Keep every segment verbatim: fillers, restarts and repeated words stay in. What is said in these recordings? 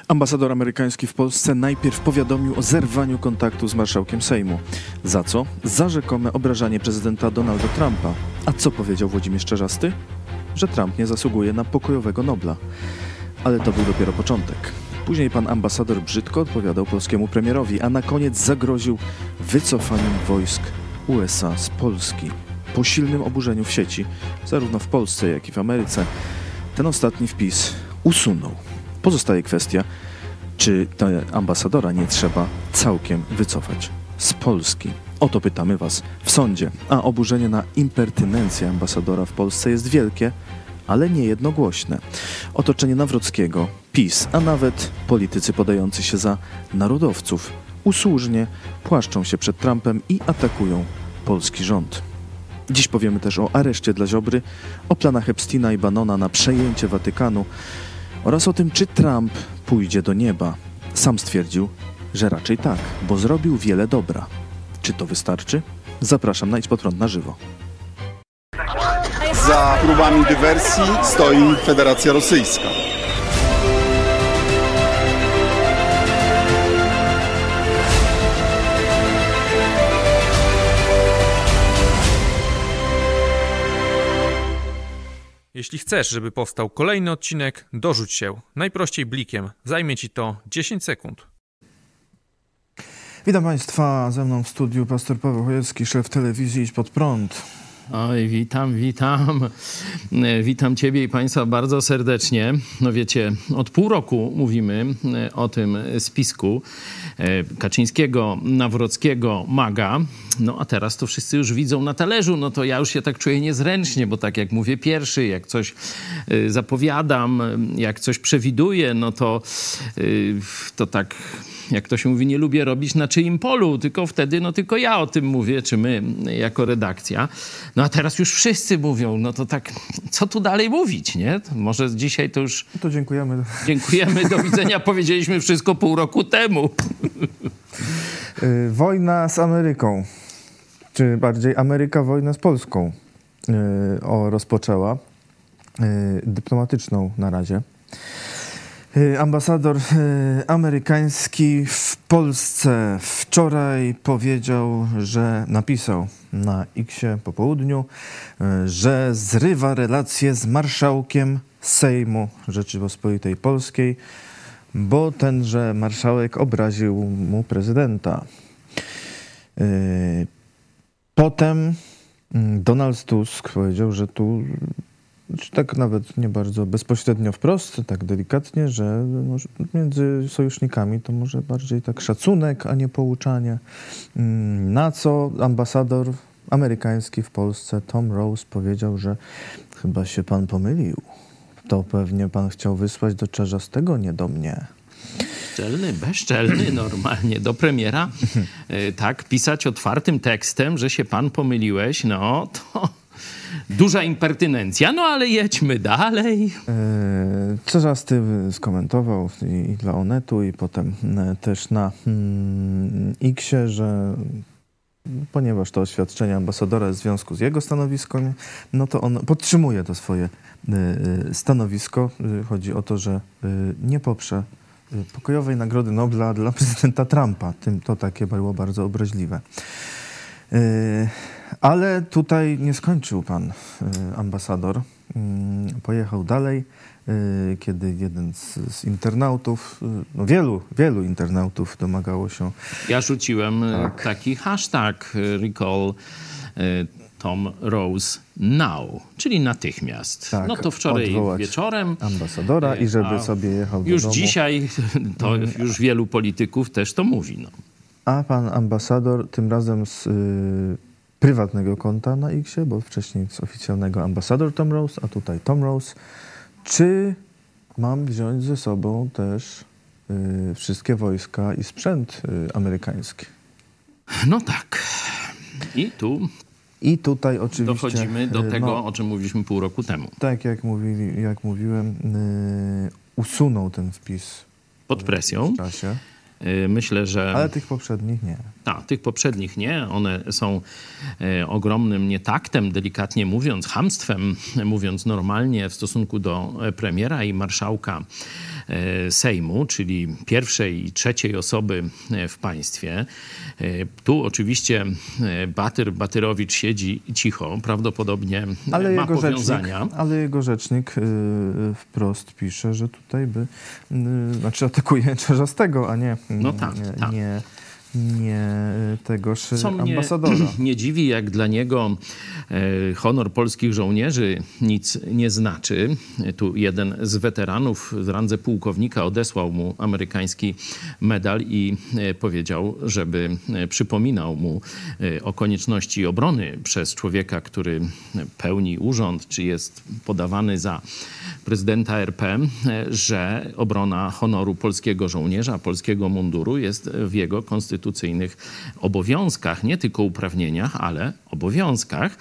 Ambasador amerykański w Polsce najpierw powiadomił o zerwaniu kontaktu z marszałkiem Sejmu. Za co? Za rzekome obrażanie prezydenta Donalda Trumpa. A co powiedział Włodzimierz Czarzasty? Że Trump nie zasługuje na pokojowego Nobla. Ale to był dopiero początek. Później pan ambasador brzydko odpowiadał polskiemu premierowi, a na koniec zagroził wycofaniem wojsk U S A z Polski. Po silnym oburzeniu w sieci, zarówno w Polsce, jak i w Ameryce, ten ostatni wpis usunął. Pozostaje kwestia, czy ambasadora nie trzeba całkiem wycofać z Polski. O to pytamy was w sądzie. A oburzenie na impertynencję ambasadora w Polsce jest wielkie, ale nie jednogłośne. Otoczenie Nawrockiego, PiS, a nawet politycy podający się za narodowców usłużnie płaszczą się przed Trumpem i atakują polski rząd. Dziś powiemy też o areszcie dla Ziobry, o planach Epsteina i Bannona na przejęcie Watykanu oraz o tym, czy Trump pójdzie do nieba. Sam stwierdził, że raczej tak, bo zrobił wiele dobra. Czy to wystarczy? Zapraszam na Idź Pod Prąd na żywo. Za próbami dywersji stoi Federacja Rosyjska. Jeśli chcesz, żeby powstał kolejny odcinek, dorzuć się. Najprościej blikiem. Zajmie ci to dziesięć sekund. Witam Państwa, ze mną w studiu pastor Paweł Chojecki, szef telewizji Idź Pod Prąd. Oj, witam, witam. Witam Ciebie i Państwa bardzo serdecznie. No wiecie, od pół roku mówimy o tym spisku Kaczyńskiego, Nawrockiego, Maga. No a teraz to wszyscy już widzą na talerzu. No to ja już się tak czuję niezręcznie, bo tak jak mówię pierwszy, jak coś zapowiadam, jak coś przewiduję, no to, to tak... Jak to się mówi, nie lubię robić na czyim polu, tylko wtedy, no tylko ja o tym mówię, czy my jako redakcja. No a teraz już wszyscy mówią, no to tak, co tu dalej mówić, nie? To może dzisiaj to już... To dziękujemy. Dziękujemy, do widzenia, powiedzieliśmy wszystko pół roku temu. Wojna z Ameryką, czy bardziej Ameryka wojnę z Polską o, rozpoczęła, dyplomatyczną na razie. Ambasador amerykański w Polsce wczoraj powiedział, że napisał na X-ie po południu, że zrywa relacje z marszałkiem Sejmu Rzeczypospolitej Polskiej, bo tenże marszałek obraził mu prezydenta. Potem Donald Tusk powiedział, że tu tak nawet nie bardzo bezpośrednio wprost, tak delikatnie, że między sojusznikami to może bardziej tak szacunek, a nie pouczanie. Na co ambasador amerykański w Polsce Tom Rose powiedział, że chyba się pan pomylił. To pewnie pan chciał wysłać do Czarzastego, nie do mnie. Bezczelny, bezczelny normalnie do premiera. Tak, pisać otwartym tekstem, że się pan pomyliłeś, no to... Duża impertynencja, no ale jedźmy dalej. Czarzasty skomentował i dla Onetu, i potem też na mm, X-ie, że ponieważ to oświadczenie ambasadora jest w związku z jego stanowiskiem, no to on podtrzymuje to swoje stanowisko. Chodzi o to, że nie poprze pokojowej Nagrody Nobla dla prezydenta Trumpa. Tym to takie było bardzo obraźliwe. Ale tutaj nie skończył pan ambasador. Pojechał dalej, kiedy jeden z, z internautów, no wielu, wielu internautów domagało się... Ja rzuciłem tak. taki hashtag recall Tom Rose now, czyli natychmiast. Tak, no to wczoraj wieczorem. Ambasadora i żeby sobie jechał do już domu. Dzisiaj to już wielu polityków też to mówi. No. A pan ambasador tym razem z y, prywatnego konta na X-ie, bo wcześniej z oficjalnego ambasador Tom Rose, a tutaj Tom Rose. Czy mam wziąć ze sobą też y, wszystkie wojska i sprzęt y, amerykański? No tak. I tu... I tutaj oczywiście... Dochodzimy do tego, no, o czym mówiliśmy pół roku temu. Tak, jak, mówili, jak mówiłem, yy, usunął ten wpis pod presją. W czasie. Myślę, że... Ale tych poprzednich nie. Tak, tych poprzednich nie. One są e, ogromnym nietaktem, delikatnie mówiąc, chamstwem, mówiąc normalnie w stosunku do premiera i marszałka Sejmu, czyli pierwszej i trzeciej osoby w państwie. Tu oczywiście Batyr Batyrowicz siedzi cicho, prawdopodobnie ale ma jego powiązania. Rzecznik, ale jego rzecznik yy, wprost pisze, że tutaj by, yy, znaczy atakuje Czarzastego, a nie, no tak, nie, tak. nie, nie tegoż Co mnie ambasadora. nie dziwi, jak dla niego e, honor polskich żołnierzy nic nie znaczy. Tu jeden z weteranów w randze pułkownika odesłał mu amerykański medal i e, powiedział, żeby e, przypominał mu e, o konieczności obrony przez człowieka, który pełni urząd, czy jest podawany za prezydenta R P, e, że obrona honoru polskiego żołnierza, polskiego munduru jest w jego konstytucyjnych obowiązkach, nie tylko uprawnieniach, ale obowiązkach.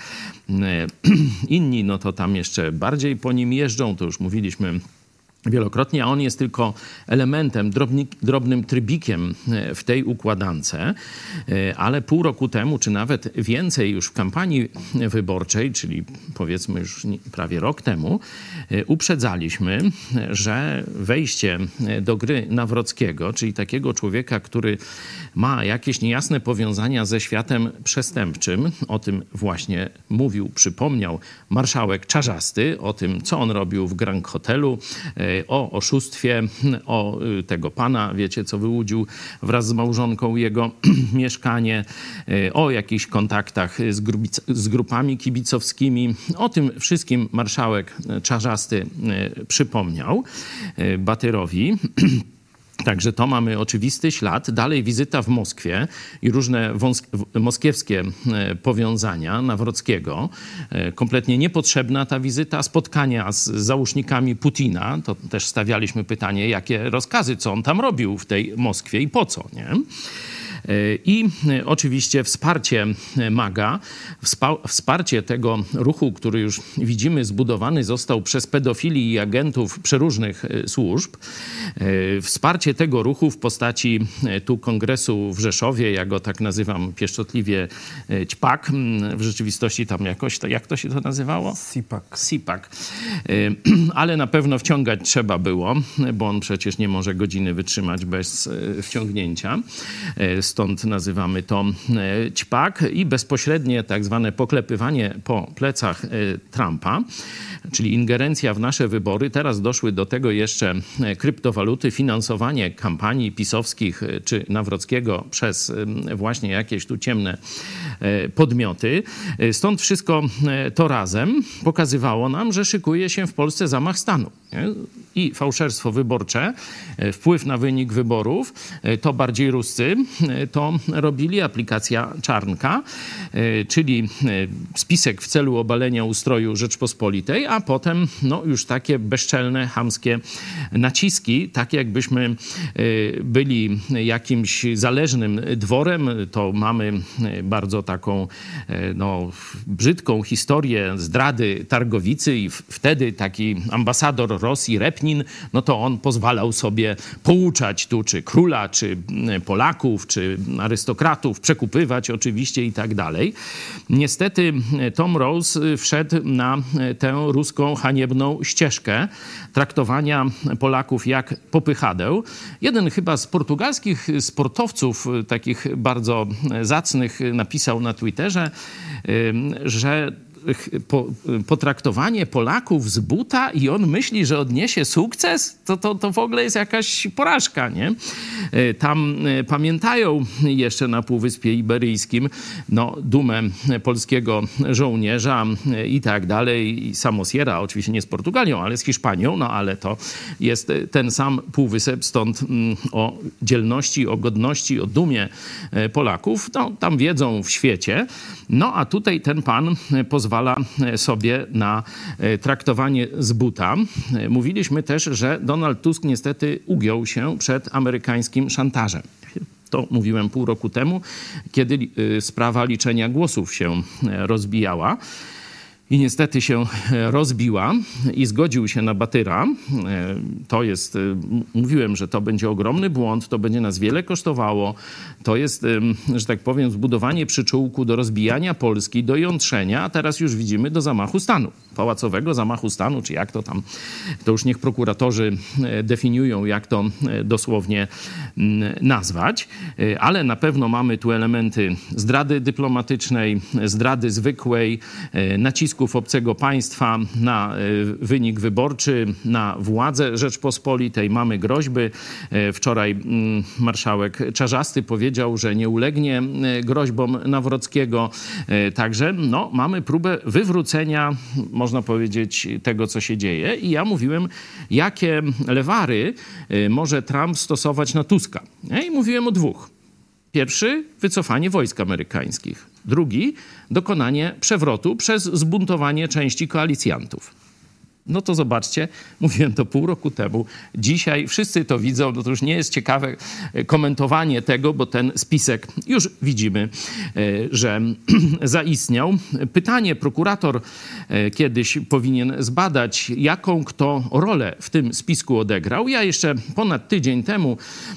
Inni, no to tam jeszcze bardziej po nim jeżdżą, to już mówiliśmy wielokrotnie, a on jest tylko elementem, drobni, drobnym trybikiem w tej układance, ale pół roku temu, czy nawet więcej już w kampanii wyborczej, czyli powiedzmy już prawie rok temu, uprzedzaliśmy, że wejście do gry Nawrockiego, czyli takiego człowieka, który ma jakieś niejasne powiązania ze światem przestępczym, o tym właśnie mówił, przypomniał marszałek Czarzasty, o tym, co on robił w Grand Hotelu, o oszustwie, o tego pana, wiecie, co wyłudził wraz z małżonką jego mieszkanie, o jakichś kontaktach z, grubic- z grupami kibicowskimi. O tym wszystkim marszałek Czarzasty przypomniał Batyrowi. Także to mamy oczywisty ślad. Dalej wizyta w Moskwie i różne wąs- moskiewskie powiązania Nawrockiego. Kompletnie niepotrzebna ta wizyta. Spotkania z załóżnikami Putina. To też stawialiśmy pytanie, jakie rozkazy, co on tam robił w tej Moskwie i po co, nie? I oczywiście wsparcie MAGA, wsparcie tego ruchu, który już widzimy zbudowany został przez pedofili i agentów przeróżnych służb. Wsparcie tego ruchu w postaci tu kongresu w Rzeszowie, ja go tak nazywam pieszczotliwie ćpak, w rzeczywistości tam jakoś, jak to się to nazywało? Sipak. Sipak. Ale na pewno wciągać trzeba było, bo on przecież nie może godziny wytrzymać bez wciągnięcia. Stąd nazywamy to ćpak i bezpośrednie tak zwane poklepywanie po plecach Trumpa, czyli ingerencja w nasze wybory. Teraz doszły do tego jeszcze kryptowaluty, finansowanie kampanii pisowskich czy Nawrockiego przez właśnie jakieś tu ciemne podmioty. Stąd wszystko to razem pokazywało nam, że szykuje się w Polsce zamach stanu. I fałszerstwo wyborcze, wpływ na wynik wyborów, to bardziej Ruscy to robili, aplikacja Czarnka, czyli spisek w celu obalenia ustroju Rzeczpospolitej, a potem no, już takie bezczelne, chamskie naciski, tak jakbyśmy byli jakimś zależnym dworem. To mamy bardzo taką no, brzydką historię zdrady Targowicy i w- wtedy taki ambasador Rosji, Repnin, no to on pozwalał sobie pouczać tu czy króla, czy Polaków, czy arystokratów, przekupywać oczywiście i tak dalej. Niestety Tom Rose wszedł na tę ruską haniebną ścieżkę traktowania Polaków jak popychadeł. Jeden chyba z portugalskich sportowców, takich bardzo zacnych, napisał na Twitterze, że Po, potraktowanie Polaków z buta i on myśli, że odniesie sukces, to, to, to w ogóle jest jakaś porażka, nie? Tam pamiętają jeszcze na Półwyspie Iberyjskim no, dumę polskiego żołnierza i tak dalej. I Samosiera, oczywiście nie z Portugalią, ale z Hiszpanią, no ale to jest ten sam Półwysep, stąd o dzielności, o godności, o dumie Polaków, no, tam wiedzą w świecie. No a tutaj ten pan pozwala sobie na traktowanie z buta. Mówiliśmy też, że Donald Tusk niestety ugiął się przed amerykańskim szantażem. To mówiłem pół roku temu, kiedy sprawa liczenia głosów się rozbijała. i niestety się rozbiła i zgodził się na Batyra. To jest, mówiłem, że to będzie ogromny błąd, to będzie nas wiele kosztowało. To jest, że tak powiem, zbudowanie przyczółku do rozbijania Polski, do jątrzenia, a teraz już widzimy do zamachu stanu. Pałacowego zamachu stanu, czy jak to tam, to już niech prokuratorzy definiują, jak to dosłownie nazwać. Ale na pewno mamy tu elementy zdrady dyplomatycznej, zdrady zwykłej, nacisków obcego państwa na wynik wyborczy, na władzę Rzeczpospolitej. Mamy groźby. Wczoraj marszałek Czarzasty powiedział, że nie ulegnie groźbom Nawrockiego. Także no, mamy próbę wywrócenia, można powiedzieć, tego, co się dzieje. I ja mówiłem, jakie lewary może Trump stosować na Tuska. I mówiłem o dwóch. Pierwszy, wycofanie wojsk amerykańskich. Drugi, dokonanie przewrotu przez zbuntowanie części koalicjantów. No to zobaczcie, mówiłem to pół roku temu. Dzisiaj wszyscy to widzą, no to już nie jest ciekawe komentowanie tego, bo ten spisek już widzimy, że zaistniał. Pytanie prokurator kiedyś powinien zbadać, jaką kto rolę w tym spisku odegrał. Ja jeszcze ponad tydzień temu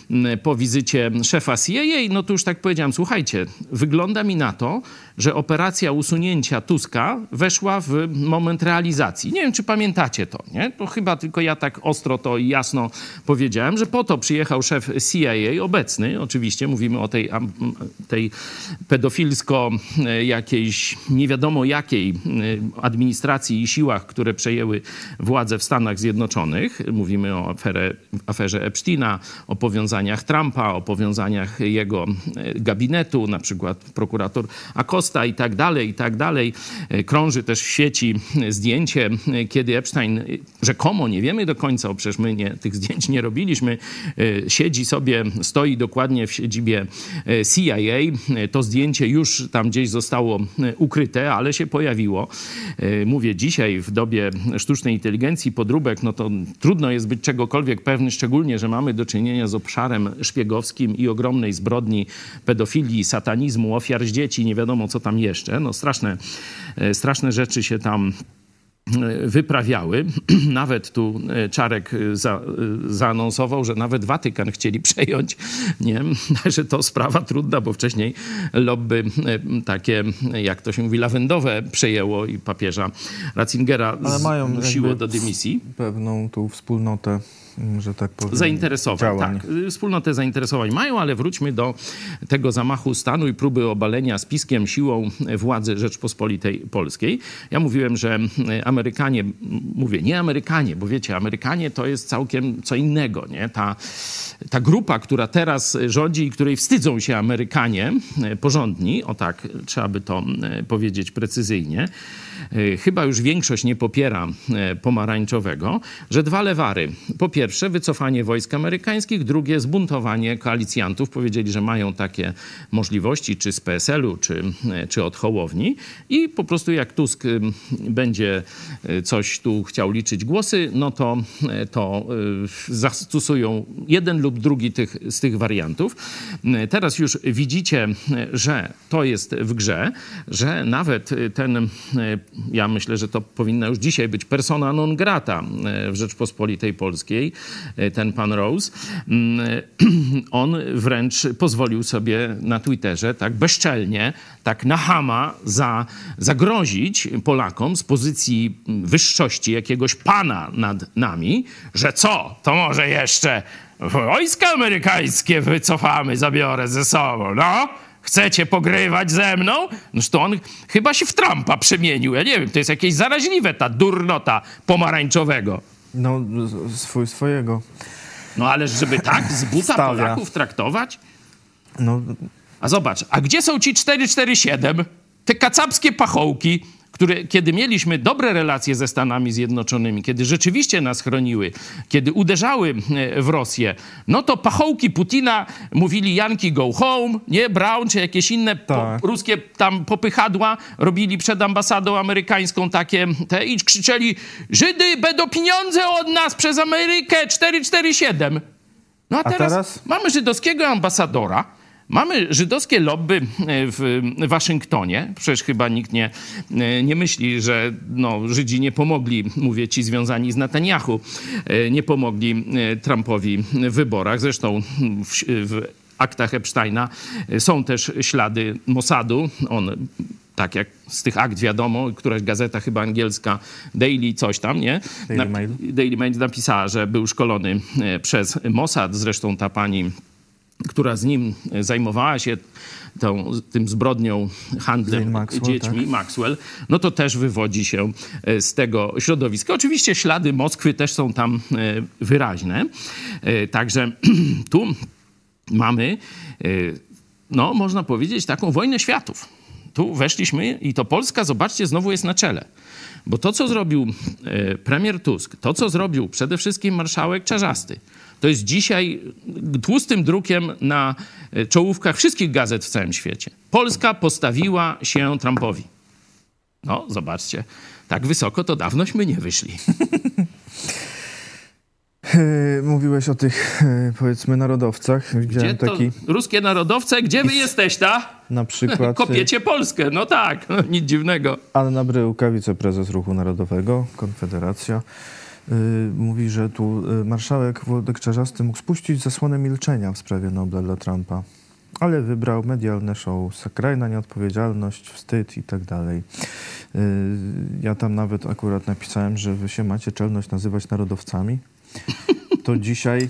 po wizycie szefa C I A, no to już tak powiedziałem, słuchajcie, wygląda mi na to, że operacja usunięcia Tuska weszła w moment realizacji. Nie wiem, czy pamiętacie to, nie? To chyba tylko ja tak ostro to i jasno powiedziałem, że po to przyjechał szef C I A, obecny, oczywiście mówimy o tej, tej pedofilsko jakiejś, nie wiadomo jakiej administracji i siłach, które przejęły władzę w Stanach Zjednoczonych. Mówimy o aferze, aferze Epsteina, o powiązaniach Trumpa, o powiązaniach jego gabinetu, na przykład prokurator Acosta i tak dalej, i tak dalej. Krąży też w sieci zdjęcie, kiedy Epstein rzekomo, nie wiemy do końca, bo przecież my nie, tych zdjęć nie robiliśmy, siedzi sobie, stoi dokładnie w siedzibie C I A. To zdjęcie już tam gdzieś zostało ukryte, ale się pojawiło. Mówię, dzisiaj w dobie sztucznej inteligencji, podróbek, no to trudno jest być czegokolwiek pewny, szczególnie, że mamy do czynienia z obszarem szpiegowskim i ogromnej zbrodni, pedofilii, satanizmu, ofiar z dzieci, nie wiadomo co tam jeszcze. No straszne, straszne rzeczy się tam wyprawiały. Nawet tu Czarek za, zaanonsował, że nawet Watykan chcieli przejąć. Nie? Że to sprawa trudna, bo wcześniej lobby takie, jak to się mówi, lawendowe przejęło i papieża Ratzingera Ale mają zmusiło do dymisji. Pewną tu wspólnotę, że tak powiem, zainteresowań. działań. Tak, wspólnotę zainteresowań mają, ale wróćmy do tego zamachu stanu i próby obalenia spiskiem siłą władzy Rzeczpospolitej Polskiej. Ja mówiłem, że Amerykanie, mówię nie Amerykanie, bo wiecie, Amerykanie to jest całkiem co innego, nie? Ta, ta grupa, która teraz rządzi i której wstydzą się Amerykanie porządni, o tak trzeba by to powiedzieć precyzyjnie, chyba już większość nie popiera pomarańczowego, że dwa lewary. Po pierwsze, wycofanie wojsk amerykańskich, drugie, zbuntowanie koalicjantów. Powiedzieli, że mają takie możliwości, czy z P S L u, czy, czy od Hołowni. I po prostu jak Tusk będzie coś tu chciał liczyć głosy, no to, to zastosują jeden lub drugi tych, z tych wariantów. Teraz już widzicie, że to jest w grze, że nawet ten, ja myślę, że to powinna już dzisiaj być persona non grata w Rzeczpospolitej Polskiej, ten pan Rose, on wręcz pozwolił sobie na Twitterze tak bezczelnie, tak na chama za, zagrozić Polakom z pozycji wyższości jakiegoś pana nad nami, że co, to może jeszcze wojska amerykańskie wycofamy, zabiorę ze sobą, no? Chcecie pogrywać ze mną? Noż to on chyba się w Trumpa przemienił. Ja nie wiem, to jest jakieś zaraźliwe, ta durnota pomarańczowego. No, swój swojego. No ale żeby tak z buta Stawia. Polaków traktować? No, A zobacz, a gdzie są ci cztery cztery siedem? Te kacapskie pachołki, które, kiedy mieliśmy dobre relacje ze Stanami Zjednoczonymi, kiedy rzeczywiście nas chroniły, kiedy uderzały w Rosję, no to pachołki Putina mówili Yankee go home, nie? Brown czy jakieś inne Tak. po, ruskie tam popychadła robili przed ambasadą amerykańską takie te i krzyczeli Żydy będą pieniądze od nas przez Amerykę cztery cztery siedem. No a, A teraz, teraz? mamy żydowskiego ambasadora, Mamy żydowskie lobby w Waszyngtonie. Przecież chyba nikt nie, nie myśli, że no, Żydzi nie pomogli, mówię ci związani z Netanyahu, nie pomogli Trumpowi w wyborach. Zresztą w, w aktach Epsteina są też ślady Mossadu. On, tak jak z tych akt wiadomo, któraś gazeta chyba angielska, Daily coś tam, nie? Daily Mail. Daily Mail napisała, że był szkolony przez Mossad. Zresztą ta pani, która z nim zajmowała się tą, tym zbrodnią, handlem Maxwell, dziećmi, tak? Maxwell, no to też wywodzi się z tego środowiska. Oczywiście ślady Moskwy też są tam wyraźne. Także tu mamy, no można powiedzieć, taką wojnę światów. Tu weszliśmy i to Polska, zobaczcie, znowu jest na czele. Bo to, co zrobił premier Tusk, to, co zrobił przede wszystkim marszałek Czarzasty, to jest dzisiaj tłustym drukiem na czołówkach wszystkich gazet w całym świecie. Polska postawiła się Trumpowi. No, zobaczcie, tak wysoko to dawnośmy nie wyszli. Mówiłeś o tych, powiedzmy, narodowcach. Widziałem Gdzie to taki... ruskie narodowce? Gdzie wy jesteś, ta? Na przykład... Kopiecie Polskę. No tak, no, nic dziwnego. Anna Bryłka, wiceprezes Ruchu Narodowego, Konfederacja, yy, mówi, że tu yy, marszałek Włodek Czarzasty mógł spuścić zasłonę milczenia w sprawie Nobla dla Trumpa, ale wybrał medialne show, skrajna nieodpowiedzialność, wstyd i tak dalej. Yy, ja tam nawet akurat napisałem, że wy się macie czelność nazywać narodowcami. To dzisiaj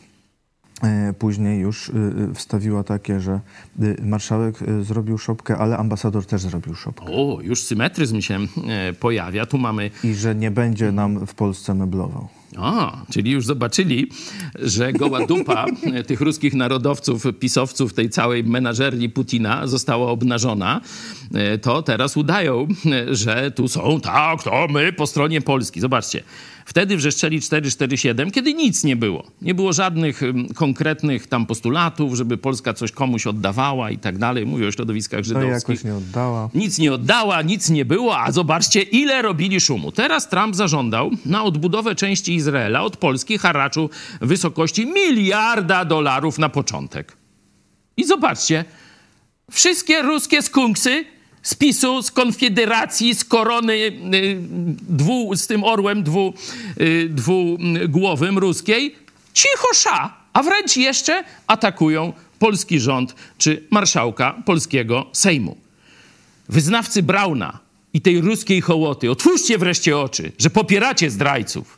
e, później już e, wstawiła takie, że e, marszałek e, zrobił szopkę, ale ambasador też zrobił szopkę. O, już symetryzm się e, pojawia. Tu mamy... I że nie będzie nam w Polsce meblował. A, czyli już zobaczyli, że goła dupa tych ruskich narodowców, pisowców, tej całej menażerii Putina została obnażona. To teraz udają, że tu są, tak, to my po stronie Polski. Zobaczcie. Wtedy wrzeszczeli cztery cztery siedem, kiedy nic nie było. Nie było żadnych konkretnych tam postulatów, żeby Polska coś komuś oddawała i tak dalej. Mówię o środowiskach żydowskich. To jakoś nie oddała. Nic nie oddała, nic nie było, a zobaczcie, ile robili szumu. Teraz Trump zażądał na odbudowę części Izraela od Polski haraczu w wysokości miliarda dolarów na początek. I zobaczcie, wszystkie ruskie skunksy z PiSu, z Konfederacji, z korony y, dwu, z tym orłem dwu, y, dwugłowym ruskiej, cicho sza, a wręcz jeszcze atakują polski rząd czy marszałka polskiego Sejmu. Wyznawcy Brauna i tej ruskiej hołoty, otwórzcie wreszcie oczy, że popieracie zdrajców.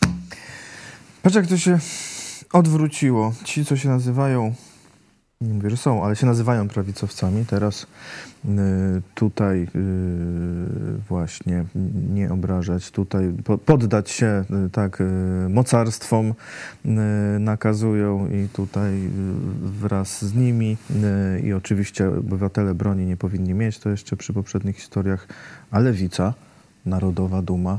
Patrz, jak to się odwróciło. Ci, co się nazywają, nie mówię, że są, ale się nazywają prawicowcami, teraz y, tutaj y, właśnie nie obrażać, tutaj po, poddać się y, tak y, mocarstwom y, nakazują i tutaj y, wraz z nimi y, i oczywiście obywatele broni nie powinni mieć, to jeszcze przy poprzednich historiach, a lewica, Narodowa Duma,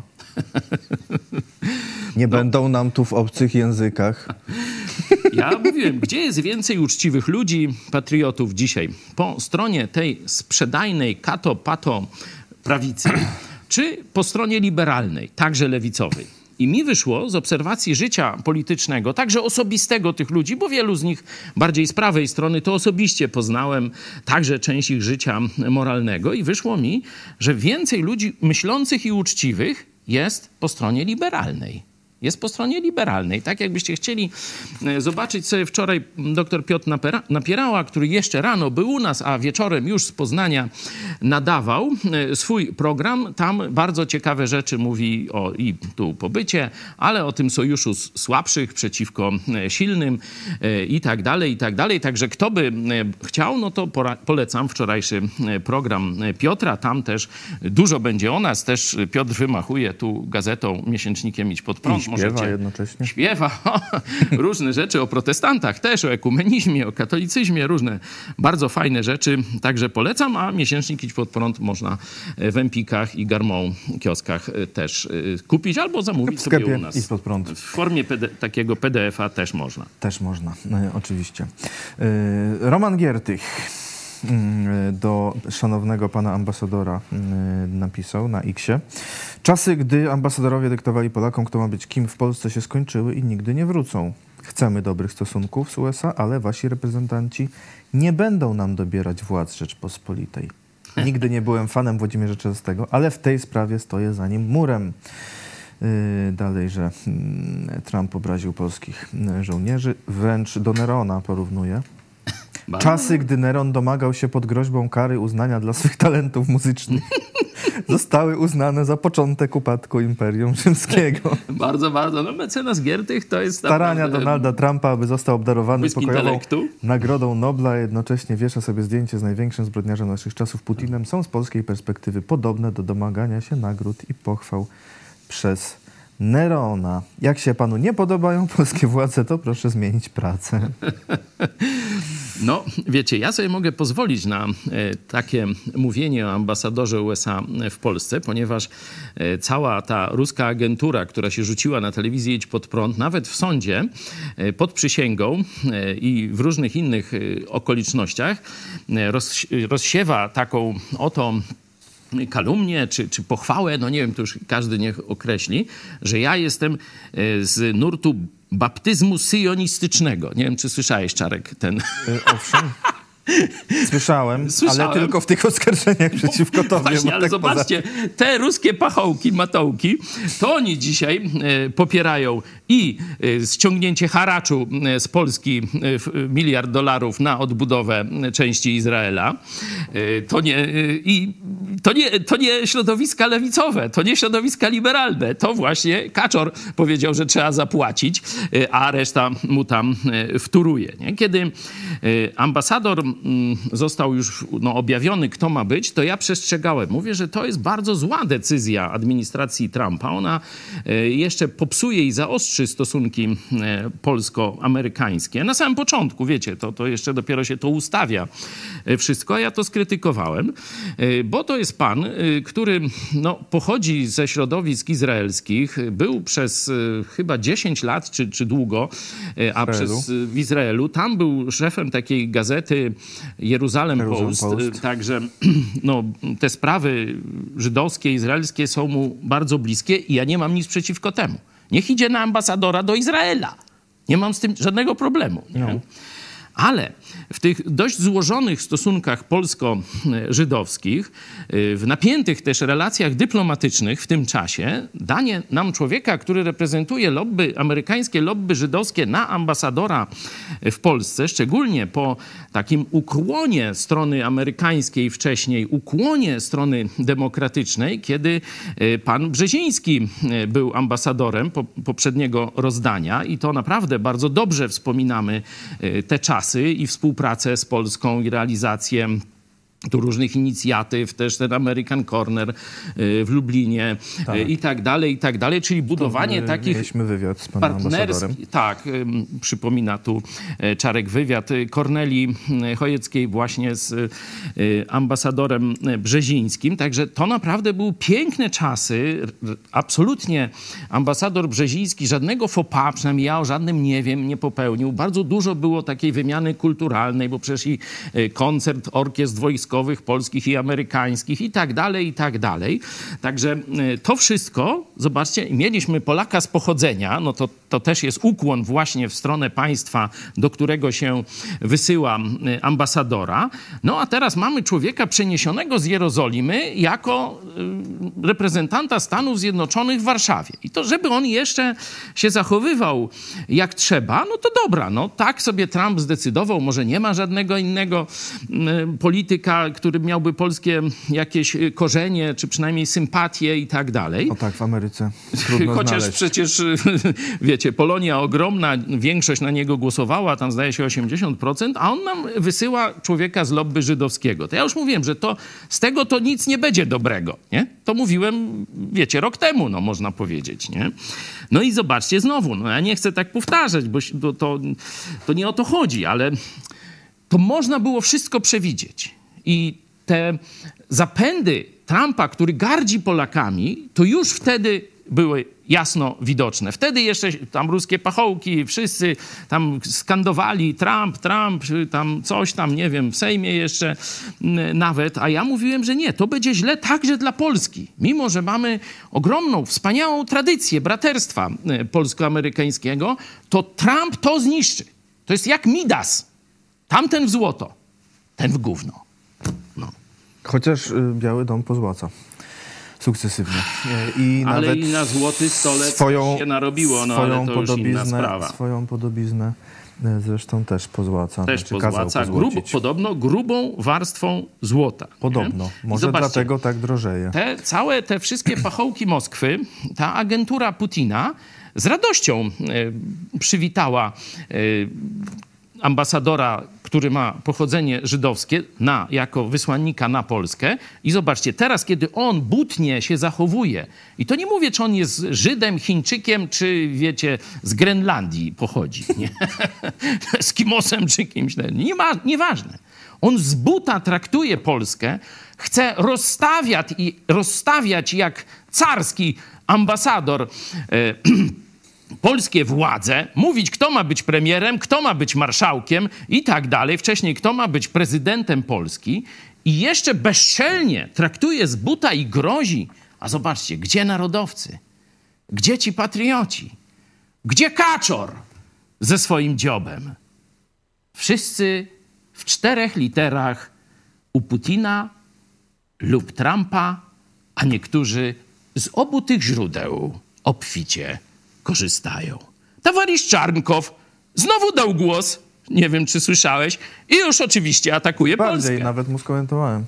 nie no. będą nam tu w obcych językach. Ja mówiłem, gdzie jest więcej uczciwych ludzi, patriotów dzisiaj? Po stronie tej sprzedajnej kato-pato prawicy, czy po stronie liberalnej, także lewicowej? I mi wyszło z obserwacji życia politycznego, także osobistego tych ludzi, bo wielu z nich bardziej z prawej strony to osobiście poznałem, także część ich życia moralnego i wyszło mi, że więcej ludzi myślących i uczciwych jest po stronie liberalnej. Jest po stronie liberalnej. Tak jakbyście chcieli zobaczyć sobie wczoraj dr Piotr Napierała, który jeszcze rano był u nas, a wieczorem już z Poznania nadawał swój program. Tam bardzo ciekawe rzeczy mówi o i tu pobycie, ale o tym sojuszu słabszych przeciwko silnym i tak dalej, i tak dalej. Także kto by chciał, no to polecam wczorajszy program Piotra. Tam też dużo będzie o nas. Też Piotr wymachuje tu gazetą, miesięcznikiem Idź Pod Prąd. Śpiewa możecie, jednocześnie. Śpiewa różne rzeczy o protestantach też, o ekumenizmie, o katolicyzmie, różne bardzo fajne rzeczy. Także polecam, a miesięcznik Idź Pod Prąd można w Empikach i Garmą kioskach też kupić albo zamówić w sklepie sobie u nas. Idź Pod Prąd. W formie P D, takiego P D F-a też można. Też można, e, oczywiście. E, Roman Giertych do szanownego pana ambasadora napisał na X-ie. Czasy, gdy ambasadorowie dyktowali Polakom, kto ma być kim w Polsce, się skończyły i nigdy nie wrócą. chcemy dobrych stosunków z U S A, ale wasi reprezentanci nie będą nam dobierać władz Rzeczpospolitej. Nigdy nie byłem fanem Włodzimierza Czarzastego, ale w tej sprawie stoję za nim murem. Yy, dalej, że yy, Trump obraził polskich yy, żołnierzy, wręcz do Nerona porównuje. Czasy, gdy Neron domagał się pod groźbą kary uznania dla swych talentów muzycznych, zostały uznane za początek upadku Imperium Rzymskiego. Bardzo, bardzo. No mecenas Giertych to jest... Starania naprawdę Donalda Trumpa, aby został obdarowany błysk pokojową intelektu. Nagrodą Nobla, jednocześnie wiesza sobie zdjęcie z największym zbrodniarzem naszych czasów, Putinem, są z polskiej perspektywy podobne do domagania się nagród i pochwał przez Nerona. Jak się panu nie podobają polskie władze, to proszę zmienić pracę. No, wiecie, ja sobie mogę pozwolić na e, takie mówienie o ambasadorze U S A w Polsce, ponieważ e, cała ta ruska agentura, która się rzuciła na telewizję Idź Pod Prąd, nawet w sądzie, e, pod przysięgą e, i w różnych innych e, okolicznościach e, roz, rozsiewa taką oto kalumnię czy, czy pochwałę, no nie wiem, to już każdy niech określi, że ja jestem e, z nurtu baptyzmu syjonistycznego. Nie wiem, czy słyszałeś, Czarek, ten... Owszem. Słyszałem, Słyszałem, ale tylko w tych oskarżeniach przeciwko tobie. Właśnie, ale tak zobaczcie, poza... te ruskie pachołki, matołki, to oni dzisiaj e, popierają i e, ściągnięcie haraczu e, z Polski e, miliard dolarów na odbudowę części Izraela. E, to, nie, e, i, to, nie, to nie środowiska lewicowe, to nie środowiska liberalne. To właśnie Kaczor powiedział, że trzeba zapłacić, e, a reszta mu tam e, wtóruje. Nie? Kiedy e, ambasador został już no, objawiony, kto ma być, to ja przestrzegałem. Mówię, że to jest bardzo zła decyzja administracji Trumpa. Ona e, jeszcze popsuje i zaostrzy stosunki e, polsko-amerykańskie. Na samym początku, wiecie, to, to jeszcze dopiero się to ustawia e, wszystko. Ja to skrytykowałem, e, bo to jest pan, e, który no, pochodzi ze środowisk izraelskich, był przez e, chyba dziesięć lat, czy, czy długo, e, a Izraelu. przez w Izraelu. Tam był szefem takiej gazety Jeruzalem Post, Post. Także no, te sprawy żydowskie, izraelskie są mu bardzo bliskie i ja nie mam nic przeciwko temu. Niech idzie na ambasadora do Izraela. Nie mam z tym żadnego problemu. Nie? No. Ale w tych dość złożonych stosunkach polsko-żydowskich, w napiętych też relacjach dyplomatycznych w tym czasie, danie nam człowieka, który reprezentuje lobby, amerykańskie lobby żydowskie na ambasadora w Polsce, szczególnie po takim ukłonie strony amerykańskiej wcześniej, ukłonie strony demokratycznej, kiedy pan Brzeziński był ambasadorem poprzedniego rozdania i to naprawdę bardzo dobrze wspominamy te czasy i współpracę z Polską i realizację tu różnych inicjatyw, też ten American Corner w Lublinie tak. i tak dalej, i tak dalej, czyli budowanie my takich mieliśmy wywiad z panem ambasadorem. Tak, przypomina tu Czarek wywiad Kornelii Chojeckiej właśnie z ambasadorem Brzezińskim, także to naprawdę były piękne czasy, absolutnie ambasador Brzeziński żadnego faux pas, przynajmniej ja o żadnym nie wiem, nie popełnił, bardzo dużo było takiej wymiany kulturalnej, bo przecież i koncert orkiestr wojskowych polskich i amerykańskich i tak dalej, i tak dalej. Także to wszystko, zobaczcie, mieliśmy Polaka z pochodzenia, no to, to też jest ukłon właśnie w stronę państwa, do którego się wysyła ambasadora. No a teraz mamy człowieka przeniesionego z Jerozolimy jako reprezentanta Stanów Zjednoczonych w Warszawie. I to, żeby on jeszcze się zachowywał jak trzeba, no to dobra, no tak sobie Trump zdecydował, może nie ma żadnego innego polityka, który miałby polskie jakieś korzenie, czy przynajmniej sympatie i tak dalej. O tak, w Ameryce trudno Chociaż znaleźć. przecież, wiecie, Polonia ogromna, większość na niego głosowała, tam zdaje się osiemdziesiąt procent, a on nam wysyła człowieka z lobby żydowskiego. To ja już mówiłem, że to, z tego to nic nie będzie dobrego, nie? To mówiłem, wiecie, rok temu, no można powiedzieć, nie? No i zobaczcie znowu, no ja nie chcę tak powtarzać, bo to, to, to nie o to chodzi, ale to można było wszystko przewidzieć. I te zapędy Trumpa, który gardzi Polakami, to już wtedy były jasno widoczne. Wtedy jeszcze tam ruskie pachołki, wszyscy tam skandowali Trump, Trump, tam coś tam, nie wiem, w Sejmie jeszcze nawet, a ja mówiłem, że nie, to będzie źle także dla Polski. Mimo że mamy ogromną, wspaniałą tradycję braterstwa polsko-amerykańskiego, to Trump to zniszczy. To jest jak Midas. Tamten w złoto, ten w gówno. No. Chociaż y, Biały Dom pozłaca. Sukcesywnie. I ale nawet i na złoty stolec swoją, się narobiło, no swoją ale to już inna sprawa. Swoją podobiznę zresztą też pozłaca. Też znaczy pozłaca, grub, podobno grubą warstwą złota. Podobno. Nie? Może dlatego tak drożeje. Te, całe te wszystkie pachołki Moskwy, ta agentura Putina z radością y, przywitała y, ambasadora, który ma pochodzenie żydowskie, na, jako wysłannika na Polskę. I zobaczcie, teraz, kiedy on butnie się zachowuje, i to nie mówię, czy on jest Żydem, Chińczykiem, czy wiecie, z Grenlandii pochodzi, nie? Eskimosem czy kimś, nie ma, nieważne. On z buta traktuje Polskę, chce rozstawiać, i, rozstawiać jak carski ambasador e, polskie władze, mówić, kto ma być premierem, kto ma być marszałkiem i tak dalej. Wcześniej, kto ma być prezydentem Polski. I jeszcze bezczelnie traktuje z buta i grozi. A zobaczcie, gdzie narodowcy? Gdzie ci patrioci? Gdzie Kaczor ze swoim dziobem? Wszyscy w czterech literach u Putina lub Trumpa, a niektórzy z obu tych źródeł obficie korzystają. Towarzysz Czarnkow znowu dał głos, nie wiem, czy słyszałeś, i już oczywiście atakuje Bardziej, Polskę. nawet mu skomentowałem.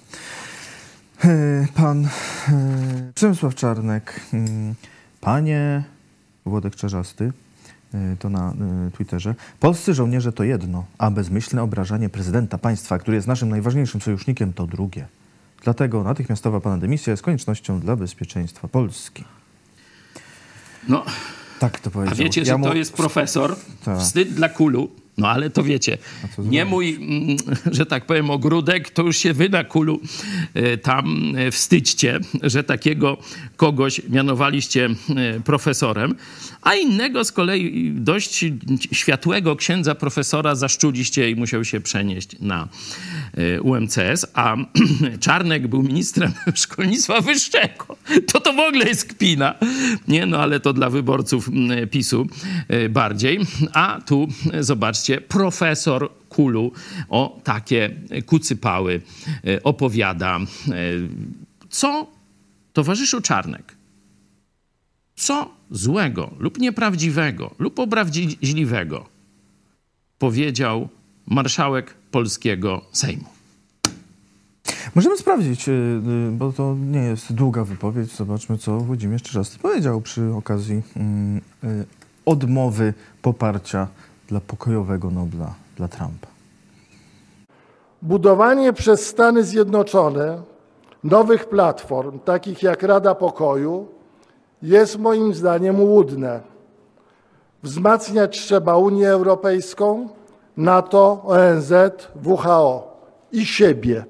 Pan Przemysław Czarnek, panie Włodek Czarzasty, to na Twitterze. Polscy żołnierze to jedno, a bezmyślne obrażanie prezydenta państwa, który jest naszym najważniejszym sojusznikiem, to drugie. Dlatego natychmiastowa pana dymisja jest koniecznością dla bezpieczeństwa Polski. No, tak to powiedział. A wiecie, ja że mu... to jest profesor? Ta. Wstyd dla kulu. No ale to wiecie, nie mój, że tak powiem, ogródek, to już się wy na kulu tam wstydźcie, że takiego kogoś mianowaliście profesorem, a innego z kolei dość światłego księdza profesora zaszczuliście i musiał się przenieść na U M C S, a Czarnek był ministrem szkolnictwa wyższego. To to w ogóle jest kpina, nie? No ale to dla wyborców PiSu bardziej. A tu zobaczcie, profesor Kulu o takie kucypały opowiada. Co, towarzyszu Czarnek, co złego lub nieprawdziwego lub obraźliwego powiedział marszałek polskiego Sejmu? Możemy sprawdzić, bo to nie jest długa wypowiedź. Zobaczmy, co Włodzimierz Czarzasty powiedział przy okazji odmowy poparcia dla pokojowego Nobla dla Trumpa. Budowanie przez Stany Zjednoczone nowych platform, takich jak Rada Pokoju, jest moim zdaniem łudne. Wzmacniać trzeba Unię Europejską, NATO, O N Z, W H O i siebie.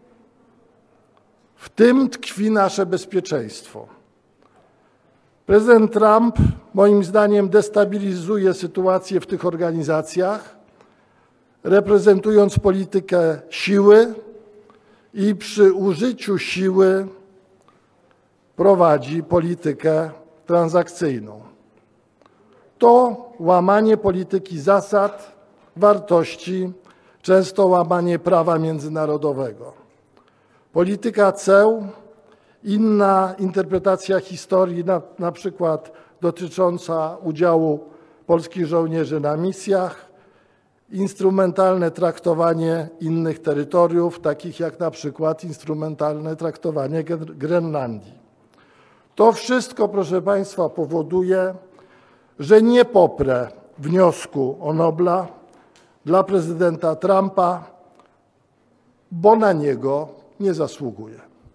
W tym tkwi nasze bezpieczeństwo. Prezydent Trump, moim zdaniem, destabilizuje sytuację w tych organizacjach, reprezentując politykę siły i przy użyciu siły prowadzi politykę transakcyjną. To łamanie polityki zasad, wartości, często łamanie prawa międzynarodowego. Polityka ceł, inna interpretacja historii, na, na przykład dotycząca udziału polskich żołnierzy na misjach, instrumentalne traktowanie innych terytoriów, takich jak na przykład instrumentalne traktowanie Grenlandii. To wszystko, proszę Państwa, powoduje, że nie poprę wniosku o Nobla dla prezydenta Trumpa, bo na niego nie zasługuje.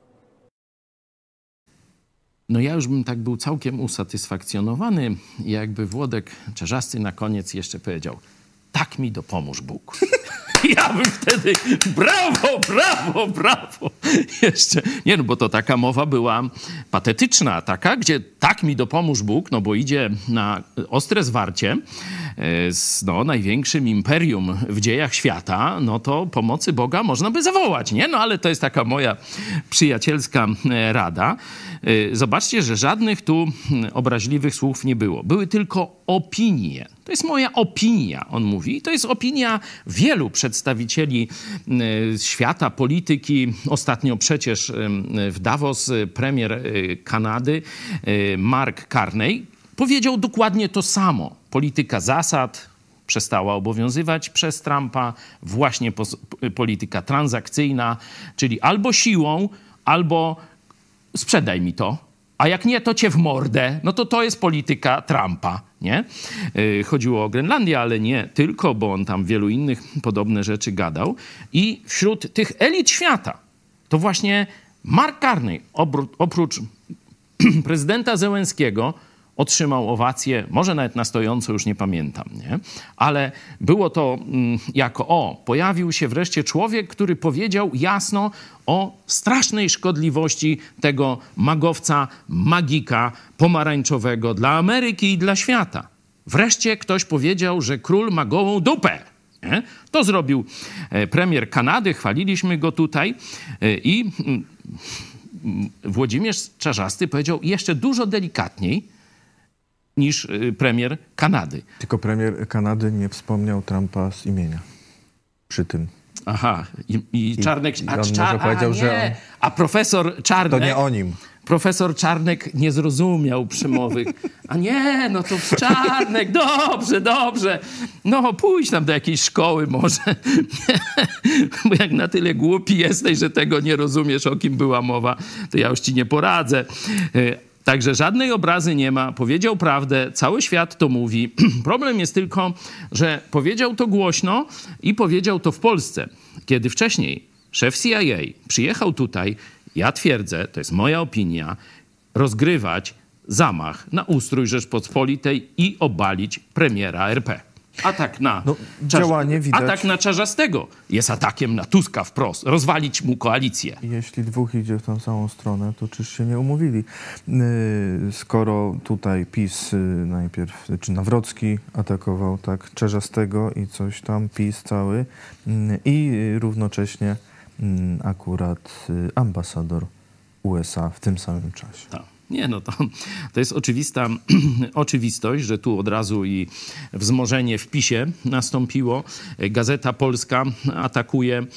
No ja już bym tak był całkiem usatysfakcjonowany, jakby Włodek Czarzasty na koniec jeszcze powiedział: tak mi dopomóż Bóg. Ja bym wtedy brawo, brawo, brawo. Jeszcze, nie no, bo to taka mowa była patetyczna, taka, gdzie tak mi dopomóż Bóg, no bo idzie na ostre zwarcie z no, największym imperium w dziejach świata, no to pomocy Boga można by zawołać, nie? No ale to jest taka moja przyjacielska rada. Zobaczcie, że żadnych tu obraźliwych słów nie było. Były tylko opinie. To jest moja opinia, on mówi. I to jest opinia wielu przedstawicieli świata, polityki. Ostatnio przecież w Davos premier Kanady Mark Carney powiedział dokładnie to samo. Polityka zasad przestała obowiązywać przez Trumpa, właśnie polityka transakcyjna, czyli albo siłą, albo sprzedaj mi to, a jak nie, to cię w mordę. No to to jest polityka Trumpa, nie? Chodziło o Grenlandię, ale nie tylko, bo on tam wielu innych podobne rzeczy gadał. I wśród tych elit świata to właśnie Mark Carney, oprócz prezydenta Zełenskiego, otrzymał owację, może nawet na stojąco, już nie pamiętam, nie? Ale było to mm, jako, o, pojawił się wreszcie człowiek, który powiedział jasno o strasznej szkodliwości tego magowca, magika pomarańczowego dla Ameryki i dla świata. Wreszcie ktoś powiedział, że król ma gołą dupę. Nie? To zrobił e, premier Kanady, chwaliliśmy go tutaj e, i mm, Włodzimierz Czarzasty powiedział jeszcze dużo delikatniej niż premier Kanady. Tylko premier Kanady nie wspomniał Trumpa z imienia przy tym. Aha, i, i Czarnek... I a, on Czar, może powiedział, a, nie. że on, a profesor Czarnek... to nie o nim. Profesor Czarnek nie zrozumiał przemowy. A nie, no to Czarnek, dobrze, dobrze. No pójdź tam do jakiejś szkoły może. Bo jak na tyle głupi jesteś, że tego nie rozumiesz, o kim była mowa, to ja już ci nie poradzę. Także żadnej obrazy nie ma, powiedział prawdę, cały świat to mówi. Problem jest tylko, że powiedział to głośno i powiedział to w Polsce. Kiedy wcześniej szef C I A przyjechał tutaj, ja twierdzę, to jest moja opinia, rozgrywać zamach na ustrój Rzeczpospolitej i obalić premiera R P. Atak na, no, Czarz... działanie widać. Atak na Czarzastego jest atakiem na Tuska wprost. Rozwalić mu koalicję. Jeśli dwóch idzie w tą samą stronę, to czyż się nie umówili? Skoro tutaj PiS najpierw, czy Nawrocki atakował tak Czarzastego i coś tam, PiS cały i równocześnie akurat ambasador U S A w tym samym czasie. Tak. Nie, no to, to jest oczywista oczywistość, że tu od razu i wzmożenie w PiSie nastąpiło. Gazeta Polska atakuje,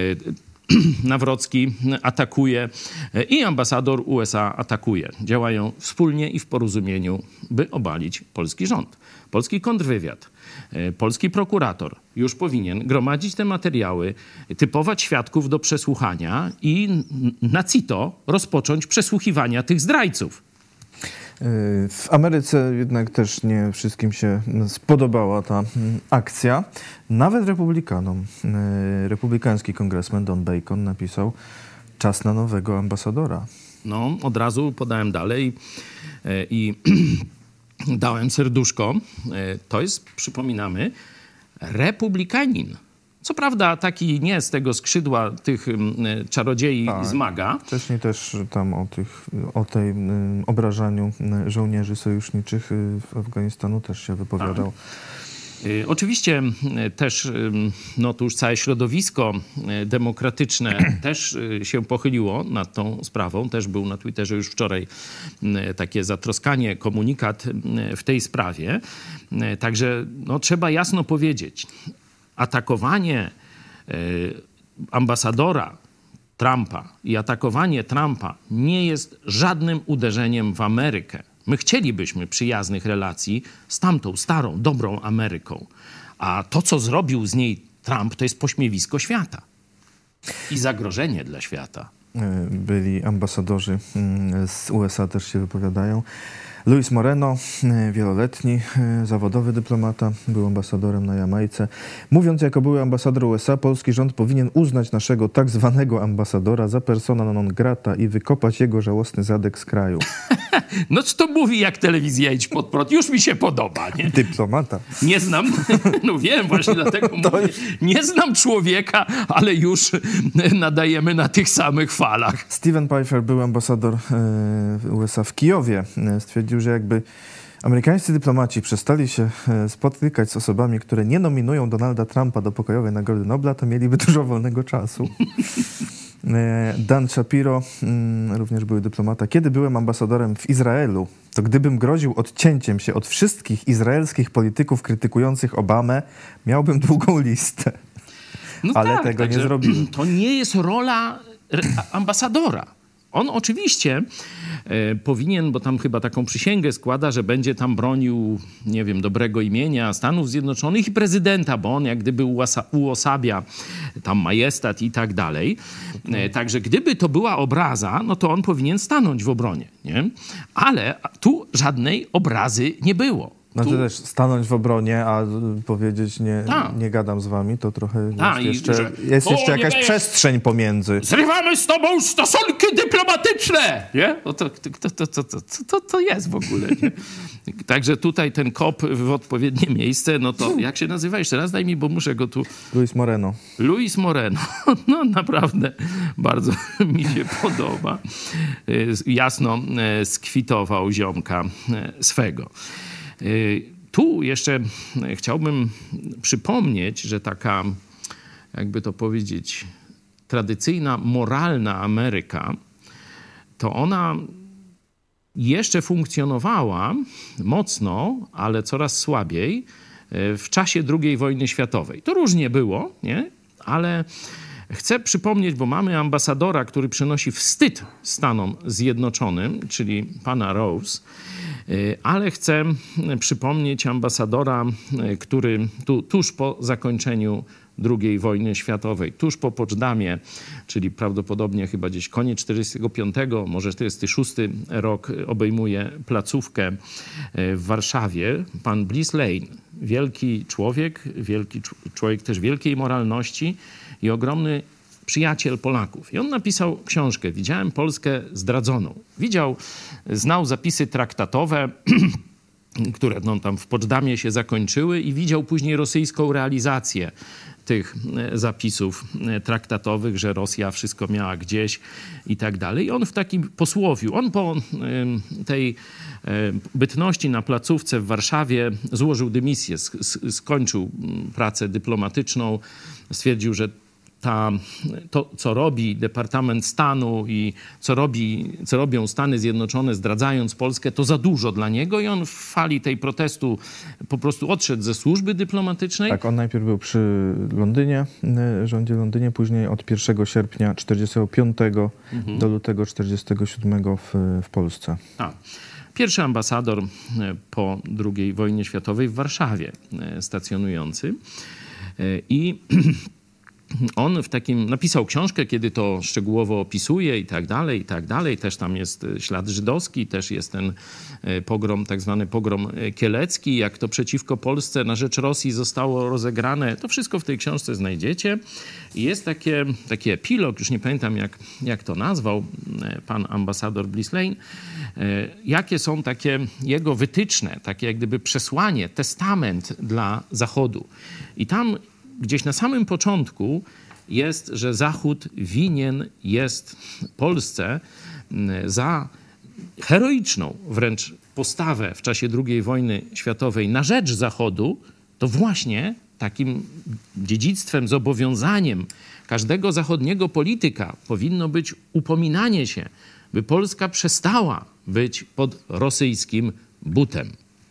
Nawrocki atakuje i ambasador U S A atakuje. Działają wspólnie i w porozumieniu, by obalić polski rząd. Polski kontrwywiad, polski prokurator już powinien gromadzić te materiały, typować świadków do przesłuchania i na CITO rozpocząć przesłuchiwania tych zdrajców. W Ameryce jednak też nie wszystkim się spodobała ta akcja. Nawet republikanom. Republikański kongresmen Don Bacon napisał: czas na nowego ambasadora. No, od razu podałem dalej i dałem serduszko. To jest, przypominamy, republikanin. Co prawda taki nie z tego skrzydła tych czarodziei tak. z MAGA. Wcześniej też tam o, tych, o tej y, obrażaniu żołnierzy sojuszniczych w Afganistanu też się wypowiadał. Tak. Y, oczywiście też, y, no to już całe środowisko y, demokratyczne też y, się pochyliło nad tą sprawą. Też był na Twitterze już wczoraj y, takie zatroskanie, komunikat y, w tej sprawie. Y, także no, trzeba jasno powiedzieć, atakowanie y, ambasadora Trumpa i atakowanie Trumpa nie jest żadnym uderzeniem w Amerykę. My chcielibyśmy przyjaznych relacji z tamtą starą, dobrą Ameryką. A to, co zrobił z niej Trump, to jest pośmiewisko świata i zagrożenie dla świata. Byli ambasadorzy z U S A też się wypowiadają. Luis Moreno, wieloletni zawodowy dyplomata, był ambasadorem na Jamajce. Mówiąc jako były ambasador U S A, polski rząd powinien uznać naszego tak zwanego ambasadora za persona non grata i wykopać jego żałosny zadek z kraju. No co to mówi jak telewizja Idź Pod Prąd? Już mi się podoba, nie? Dyplomata. Nie znam, no wiem, właśnie dlatego mówię, nie znam człowieka, ale już nadajemy na tych samych falach. Steven Pfeiffer, był ambasador e, U S A w Kijowie, e, stwierdził, że jakby amerykańscy dyplomaci przestali się e, spotykać z osobami, które nie nominują Donalda Trumpa do pokojowej Nagrody Nobla, to mieliby dużo wolnego czasu. E, Dan Shapiro, mm, również były dyplomata. Kiedy byłem ambasadorem w Izraelu, to gdybym groził odcięciem się od wszystkich izraelskich polityków krytykujących Obamę, miałbym długą listę. No Ale tak, tego nie także zrobiłem. To nie jest rola ambasadora. On oczywiście e, powinien, bo tam chyba taką przysięgę składa, że będzie tam bronił, nie wiem, dobrego imienia Stanów Zjednoczonych i prezydenta, bo on jak gdyby uosa- uosabia tam majestat i tak dalej. E, także gdyby to była obraza, no to on powinien stanąć w obronie, nie? Ale tu żadnej obrazy nie było. Znaczy Tu- też stanąć w obronie, a powiedzieć nie, Tak. nie gadam z wami, to trochę Ta, jest i jeszcze, że- jest o, jeszcze nie jakaś dajesz- przestrzeń pomiędzy. Zrywamy z tobą stosunki dyplomatyczne! Nie? No to, to, to, to, to, to, to jest w ogóle, nie? Także tutaj ten kop w odpowiednie miejsce, no to jak się nazywa? Jeszcze raz daj mi, bo muszę go tu... Luis Moreno. Luis Moreno. No naprawdę bardzo mi się podoba. Jasno skwitował ziomka swego. Tu jeszcze chciałbym przypomnieć, że taka, jakby to powiedzieć, tradycyjna, moralna Ameryka, to ona jeszcze funkcjonowała mocno, ale coraz słabiej w czasie drugiej wojny światowej. To różnie było, nie? Ale chcę przypomnieć, bo mamy ambasadora, który przynosi wstyd Stanom Zjednoczonym, czyli pana Rose, ale chcę przypomnieć ambasadora, który tu, tuż po zakończeniu drugiej wojny światowej, tuż po Poczdamie, czyli prawdopodobnie chyba gdzieś koniec czterdziestego piątego, może czterdziesty szósty rok, obejmuje placówkę w Warszawie. Pan Bliss Lane, wielki człowiek, wielki człowiek też wielkiej moralności i ogromny przyjaciel Polaków. I on napisał książkę Widziałem Polskę zdradzoną. Widział, znał zapisy traktatowe, które no, tam w Poczdamie się zakończyły i widział później rosyjską realizację tych zapisów traktatowych, że Rosja wszystko miała gdzieś i tak dalej. I on w takim posłowiu, on po tej bytności na placówce w Warszawie złożył dymisję, skończył pracę dyplomatyczną, stwierdził, że Ta, to, co robi Departament Stanu i co, robi, co robią Stany Zjednoczone, zdradzając Polskę, to za dużo dla niego i on w fali tej protestu po prostu odszedł ze służby dyplomatycznej. Tak, on najpierw był przy Londynie, rządzie Londynie, później od pierwszego sierpnia czterdziestego piątego mhm. do lutego czterdziestego siódmego w, w Polsce. A. Pierwszy ambasador po drugiej wojnie światowej w Warszawie stacjonujący. I on w takim, napisał książkę, kiedy to szczegółowo opisuje i tak dalej, i tak dalej. Też tam jest ślad żydowski, też jest ten pogrom, tak zwany pogrom kielecki, jak to przeciwko Polsce na rzecz Rosji zostało rozegrane. To wszystko w tej książce znajdziecie. I jest takie, taki epilog, już nie pamiętam jak, jak to nazwał pan ambasador Bliss Lane, jakie są takie jego wytyczne, takie jak gdyby przesłanie, testament dla Zachodu. I tam gdzieś na samym początku jest, że Zachód winien jest Polsce za heroiczną wręcz postawę w czasie drugiej wojny światowej na rzecz Zachodu, to właśnie takim dziedzictwem, zobowiązaniem każdego zachodniego polityka powinno być upominanie się, by Polska przestała być pod rosyjskim butem.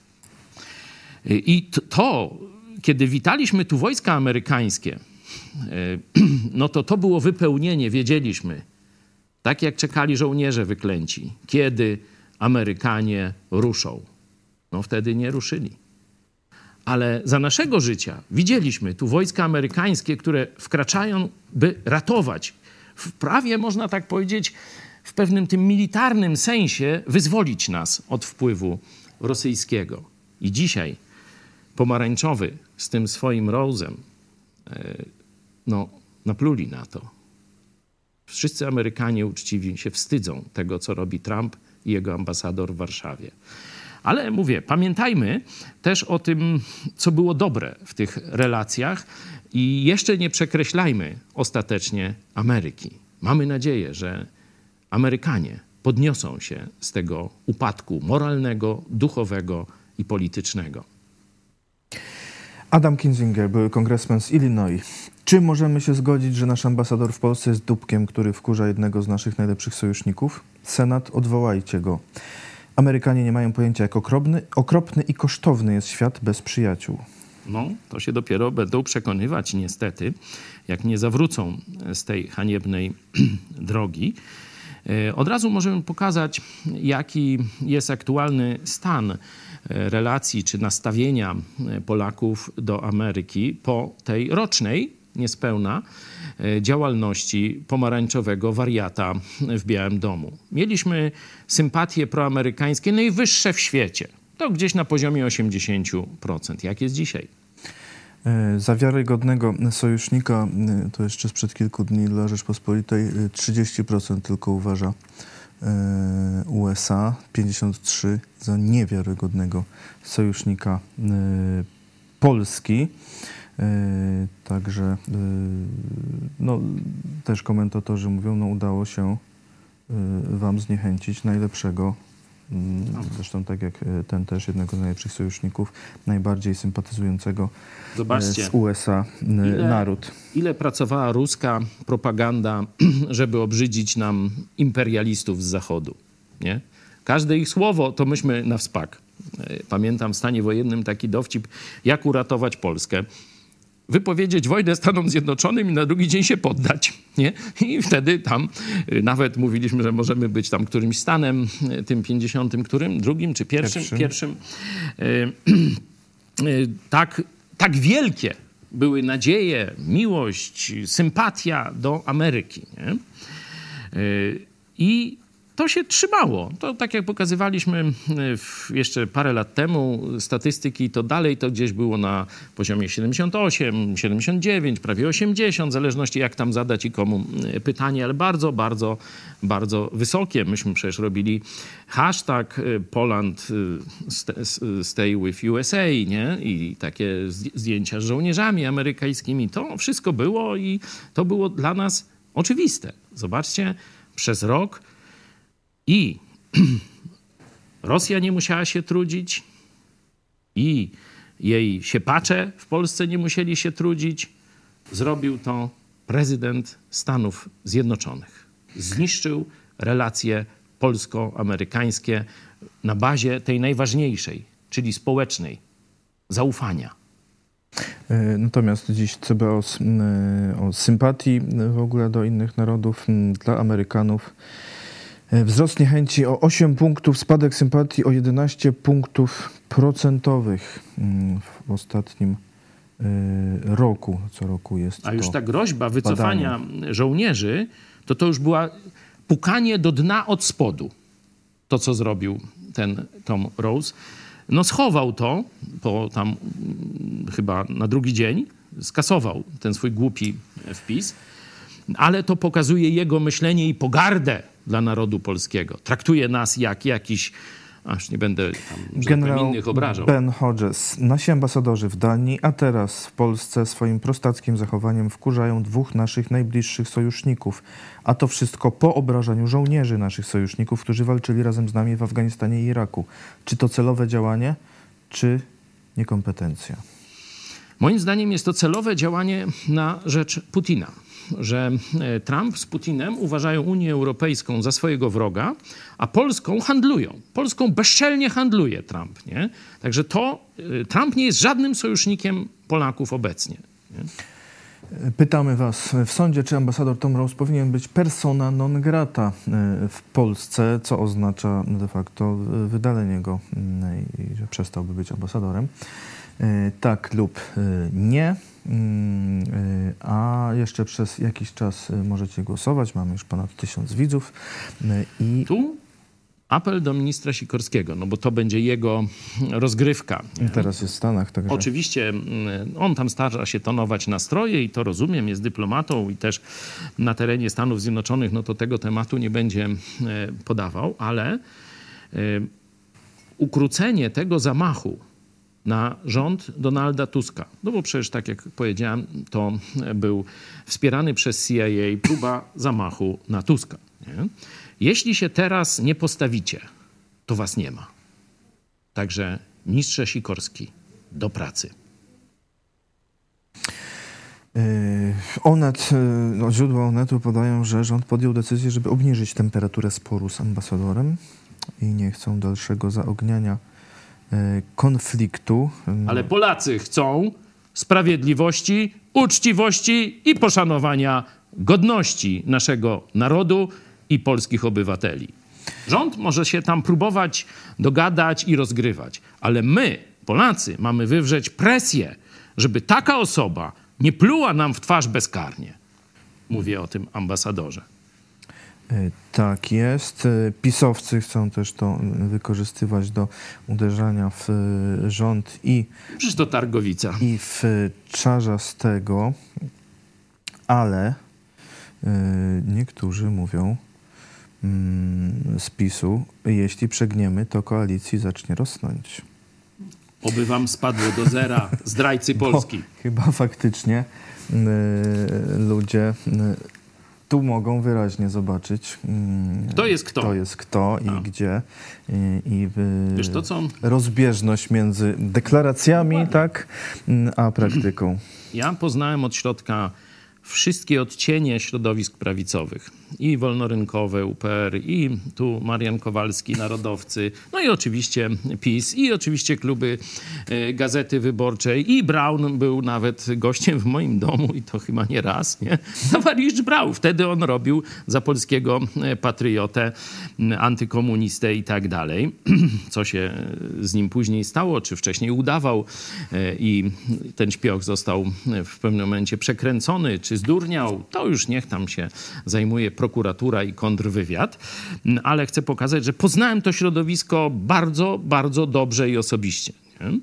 I to, kiedy witaliśmy tu wojska amerykańskie, no to to było wypełnienie, wiedzieliśmy, tak jak czekali żołnierze wyklęci, kiedy Amerykanie ruszą. No wtedy nie ruszyli. Ale za naszego życia widzieliśmy tu wojska amerykańskie, które wkraczają, by ratować. W prawie, można tak powiedzieć, w pewnym tym militarnym sensie wyzwolić nas od wpływu rosyjskiego. I dzisiaj pomarańczowy z tym swoim Rose'em, no, napluli na to. Wszyscy Amerykanie uczciwi się wstydzą tego, co robi Trump i jego ambasador w Warszawie. Ale mówię, pamiętajmy też o tym, co było dobre w tych relacjach i jeszcze nie przekreślajmy ostatecznie Ameryki. Mamy nadzieję, że Amerykanie podniosą się z tego upadku moralnego, duchowego i politycznego. Adam Kinzinger, były kongresmen z Illinois. Czy możemy się zgodzić, że nasz ambasador w Polsce jest dupkiem, który wkurza jednego z naszych najlepszych sojuszników? Senat, odwołajcie go. Amerykanie nie mają pojęcia, jak okropny, okropny i kosztowny jest świat bez przyjaciół. No, to się dopiero będą przekonywać niestety, jak nie zawrócą z tej haniebnej drogi. Od razu możemy pokazać, jaki jest aktualny stan relacji czy nastawienia Polaków do Ameryki po tej rocznej, niespełna, działalności pomarańczowego wariata w Białym Domu. Mieliśmy sympatie proamerykańskie najwyższe w świecie. To gdzieś na poziomie osiemdziesiąt procent. Jak jest dzisiaj? Za wiarygodnego sojusznika, to jeszcze sprzed kilku dni dla Rzeczpospolitej, trzydzieści procent tylko uważa U S A, pięćdziesiąt trzy procent za niewiarygodnego sojusznika Polski. Także no, też komentatorzy mówią, no udało się wam zniechęcić najlepszego, zresztą tak jak ten też, jednego z najlepszych sojuszników, najbardziej sympatyzującego Zobaczcie, z U S A ile, naród. Ile pracowała ruska propaganda, żeby obrzydzić nam imperialistów z Zachodu, nie? Każde ich słowo to myśmy na wspak. Pamiętam w stanie wojennym taki dowcip, jak uratować Polskę. Wypowiedzieć wojnę Stanom Zjednoczonym i na drugi dzień się poddać, nie? I wtedy tam nawet mówiliśmy, że możemy być tam którymś stanem, tym pięćdziesiątym, którym? Drugim czy pierwszym? Pierwszym. pierwszym. Tak, tak wielkie były nadzieje, miłość, sympatia do Ameryki, nie? I to się trzymało. To tak jak pokazywaliśmy jeszcze parę lat temu, statystyki, to dalej to gdzieś było na poziomie siedemdziesiąt osiem, siedemdziesiąt dziewięć, prawie osiemdziesiąt, w zależności jak tam zadać i komu pytanie, ale bardzo, bardzo, bardzo wysokie. Myśmy przecież robili hashtag Poland stay with U S A, nie? I takie zdjęcia z żołnierzami amerykańskimi. To wszystko było i to było dla nas oczywiste. Zobaczcie, przez rok i Rosja nie musiała się trudzić, i jej siepacze w Polsce nie musieli się trudzić. Zrobił to prezydent Stanów Zjednoczonych. Zniszczył relacje polsko-amerykańskie na bazie tej najważniejszej, czyli społecznej, zaufania. Natomiast dziś C B O o sympatii w ogóle do innych narodów dla Amerykanów. Wzrost niechęci o osiem punktów, spadek sympatii o jedenaście punktów procentowych w ostatnim roku. Co roku jest A już to ta groźba wycofania badanie. żołnierzy, to to już była pukanie do dna od spodu. To, co zrobił ten Tom Rose. No schował to, po tam chyba na drugi dzień, skasował ten swój głupi wpis, ale to pokazuje jego myślenie i pogardę dla narodu polskiego. Traktuje nas jak jakiś, aż nie będę tam Generał innych obrażał. Ben Hodges. Nasi ambasadorzy w Danii, a teraz w Polsce swoim prostackim zachowaniem wkurzają dwóch naszych najbliższych sojuszników. A to wszystko po obrażaniu żołnierzy naszych sojuszników, którzy walczyli razem z nami w Afganistanie i Iraku. Czy to celowe działanie, czy niekompetencja? Moim zdaniem jest to celowe działanie na rzecz Putina, że Trump z Putinem uważają Unię Europejską za swojego wroga, a Polską handlują. Polską bezczelnie handluje Trump, nie? Także to Trump nie jest żadnym sojusznikiem Polaków obecnie, nie? Pytamy was w sądzie, czy ambasador Tom Rose powinien być persona non grata w Polsce, co oznacza de facto wydalenie go i że przestałby być ambasadorem. Tak lub nie. A jeszcze przez jakiś czas możecie głosować. Mamy już ponad tysiąc widzów. I tu apel do ministra Sikorskiego, no bo to będzie jego rozgrywka. I teraz jest w Stanach. Także... Oczywiście on tam stara się tonować nastroje i to rozumiem, jest dyplomatą i też na terenie Stanów Zjednoczonych no to tego tematu nie będzie podawał, ale ukrócenie tego zamachu na rząd Donalda Tuska, no bo przecież tak jak powiedziałem, to był wspierany przez C I A próba zamachu na Tuska. Nie? Jeśli się teraz nie postawicie, to was nie ma. Także ministrze Sikorski, do pracy. Onet, no, źródła Onetu podają, że rząd podjął decyzję, żeby obniżyć temperaturę sporu z ambasadorem i nie chcą dalszego zaogniania konfliktu. Ale Polacy chcą sprawiedliwości, uczciwości i poszanowania godności naszego narodu i polskich obywateli. Rząd może się tam próbować dogadać i rozgrywać, ale my, Polacy, mamy wywrzeć presję, żeby taka osoba nie pluła nam w twarz bezkarnie. Mówię o tym ambasadorze. Tak jest. Pisowcy chcą też to wykorzystywać do uderzania w rząd i... Przecież to Targowica. I w Czarzastego, ale niektórzy mówią z PiSu, jeśli przegniemy, to koalicji zacznie rosnąć. Oby wam spadło do zera, zdrajcy Polski. Bo chyba faktycznie y, ludzie y, tu mogą wyraźnie zobaczyć, y, kto jest kto, kto, jest kto i A. gdzie. Y, i y, Wiesz to, co? rozbieżność między deklaracjami, tak, y, a praktyką. Ja poznałem od środka wszystkie odcienie środowisk prawicowych. I wolnorynkowe, U P R, i tu Marian Kowalski, Narodowcy, no i oczywiście PiS, i oczywiście kluby y, Gazety Wyborczej. I Braun był nawet gościem w moim domu i to chyba nie raz, nie? Towarzysz Braun. Wtedy on robił za polskiego patriotę, antykomunistę i tak dalej. Co się z nim później stało, czy wcześniej udawał y, i ten śpioch został w pewnym momencie przekręcony, czy zdurniał, to już niech tam się zajmuje prokuratura i kontrwywiad, ale chcę pokazać, że poznałem to środowisko bardzo, bardzo dobrze i osobiście. Nie?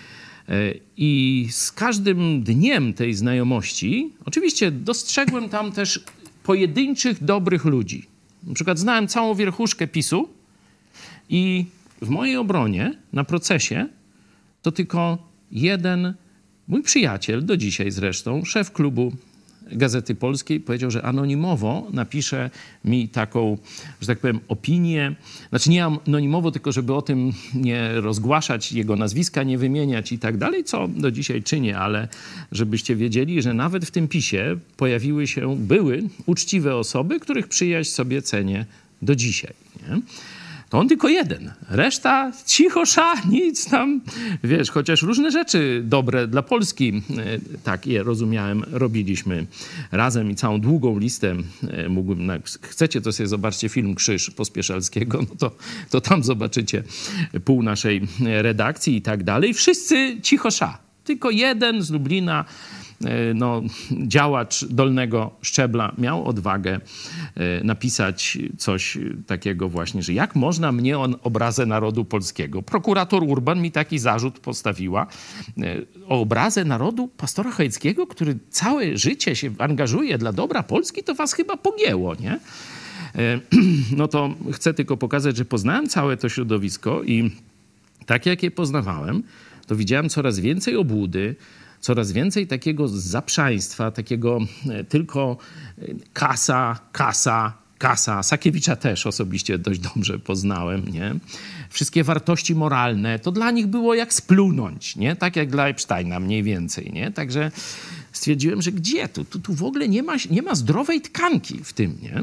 I z każdym dniem tej znajomości oczywiście dostrzegłem tam też pojedynczych, dobrych ludzi. Na przykład znałem całą wierchuszkę PiSu i w mojej obronie na procesie to tylko jeden mój przyjaciel, do dzisiaj zresztą, szef klubu Gazety Polskiej, powiedział, że anonimowo napisze mi taką, że tak powiem, opinię. Znaczy nie anonimowo, tylko żeby o tym nie rozgłaszać, jego nazwiska nie wymieniać i tak dalej, co do dzisiaj czynię, ale żebyście wiedzieli, że nawet w tym PiSie pojawiły się, były uczciwe osoby, których przyjaźń sobie cenię do dzisiaj. Nie? To on tylko jeden. Reszta cicho sza, nic tam, wiesz, chociaż różne rzeczy dobre dla Polski, tak je rozumiałem, robiliśmy razem i całą długą listę mógłbym, jak chcecie, to sobie zobaczcie film Krzyż Pospieszalskiego, no to, to tam zobaczycie pół naszej redakcji i tak dalej. Wszyscy cicho sza. Tylko jeden z Lublina, no, działacz dolnego szczebla miał odwagę napisać coś takiego właśnie, że jak można mnie o obrazę narodu polskiego. Prokurator Urban mi taki zarzut postawiła o obrazę narodu pastora Chojeckiego, który całe życie się angażuje dla dobra Polski, to was chyba pogięło, nie? No to chcę tylko pokazać, że poznałem całe to środowisko i tak jak je poznawałem, to widziałem coraz więcej obłudy, coraz więcej takiego zaprzaństwa, takiego tylko kasa, kasa, kasa. Sakiewicza też osobiście dość dobrze poznałem, nie? Wszystkie wartości moralne, to dla nich było jak splunąć, nie? Tak jak dla Epsteina mniej więcej, nie? Także stwierdziłem, że gdzie? Tu, tu, tu w ogóle nie ma, nie ma zdrowej tkanki w tym, nie?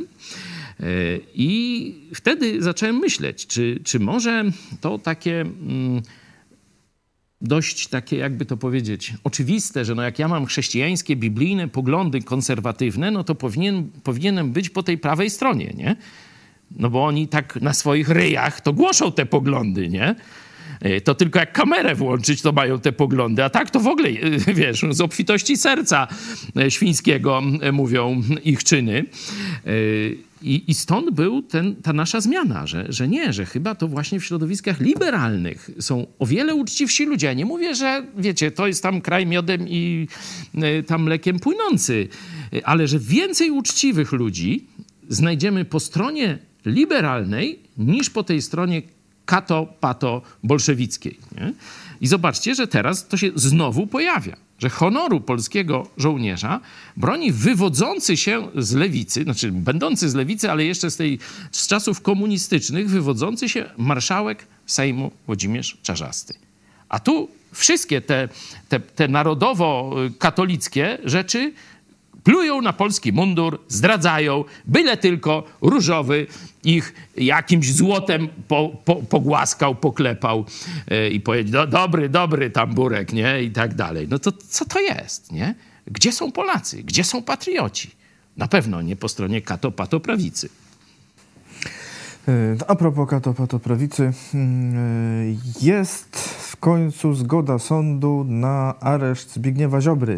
I wtedy zacząłem myśleć, czy, czy może to takie... Mm, dość takie, jakby to powiedzieć, oczywiste, że no jak ja mam chrześcijańskie, biblijne poglądy konserwatywne, no to powinien, powinienem być po tej prawej stronie, nie? No bo oni tak na swoich ryjach to głoszą te poglądy, nie? To tylko jak kamerę włączyć, to mają te poglądy, a tak to w ogóle, wiesz, z obfitości serca świńskiego mówią ich czyny. I, I stąd był ten, ta nasza zmiana, że, że nie, że chyba to właśnie w środowiskach liberalnych są o wiele uczciwsi ludzie. Ja nie mówię, że wiecie, to jest tam kraj miodem i y, tam mlekiem płynący, y, ale że więcej uczciwych ludzi znajdziemy po stronie liberalnej niż po tej stronie kato-pato-bolszewickiej. Nie? I zobaczcie, że teraz to się znowu pojawia, że honoru polskiego żołnierza broni wywodzący się z lewicy, znaczy będący z lewicy, ale jeszcze z tej z czasów komunistycznych, wywodzący się marszałek Sejmu Włodzimierz Czarzasty. A tu wszystkie te, te, te narodowo-katolickie rzeczy plują na polski mundur, zdradzają, byle tylko różowy ich jakimś złotem po, po, pogłaskał, poklepał yy, i powiedział, do, dobry, dobry tamburek, nie? I tak dalej. No to co to jest, nie? Gdzie są Polacy? Gdzie są patrioci? Na pewno nie po stronie kato-pato-prawicy. A propos kato-pato-prawicy, jest w końcu zgoda sądu na areszt Zbigniewa Ziobry.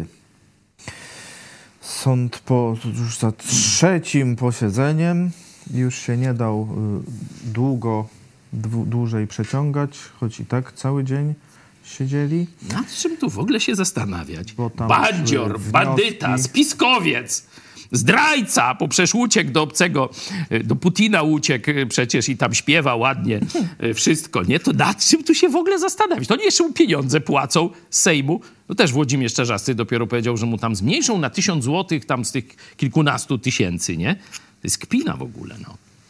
Sąd po już za trzecim posiedzeniem już się nie dał długo, dłużej przeciągać, choć i tak cały dzień siedzieli. Nad czym tu w ogóle się zastanawiać? Bo Bandzior, wnioski... bandyta, spiskowiec, zdrajca, bo przecież uciekł do obcego, do Putina uciekł przecież i tam śpiewa ładnie wszystko, nie? To nad czym tu się w ogóle zastanawiać? To oni jeszcze mu pieniądze płacą z Sejmu. No też Włodzimierz Czarzasty dopiero powiedział, że mu tam zmniejszą na tysiąc złotych tam z tych kilkunastu tysięcy, nie? To jest kpina w ogóle, no.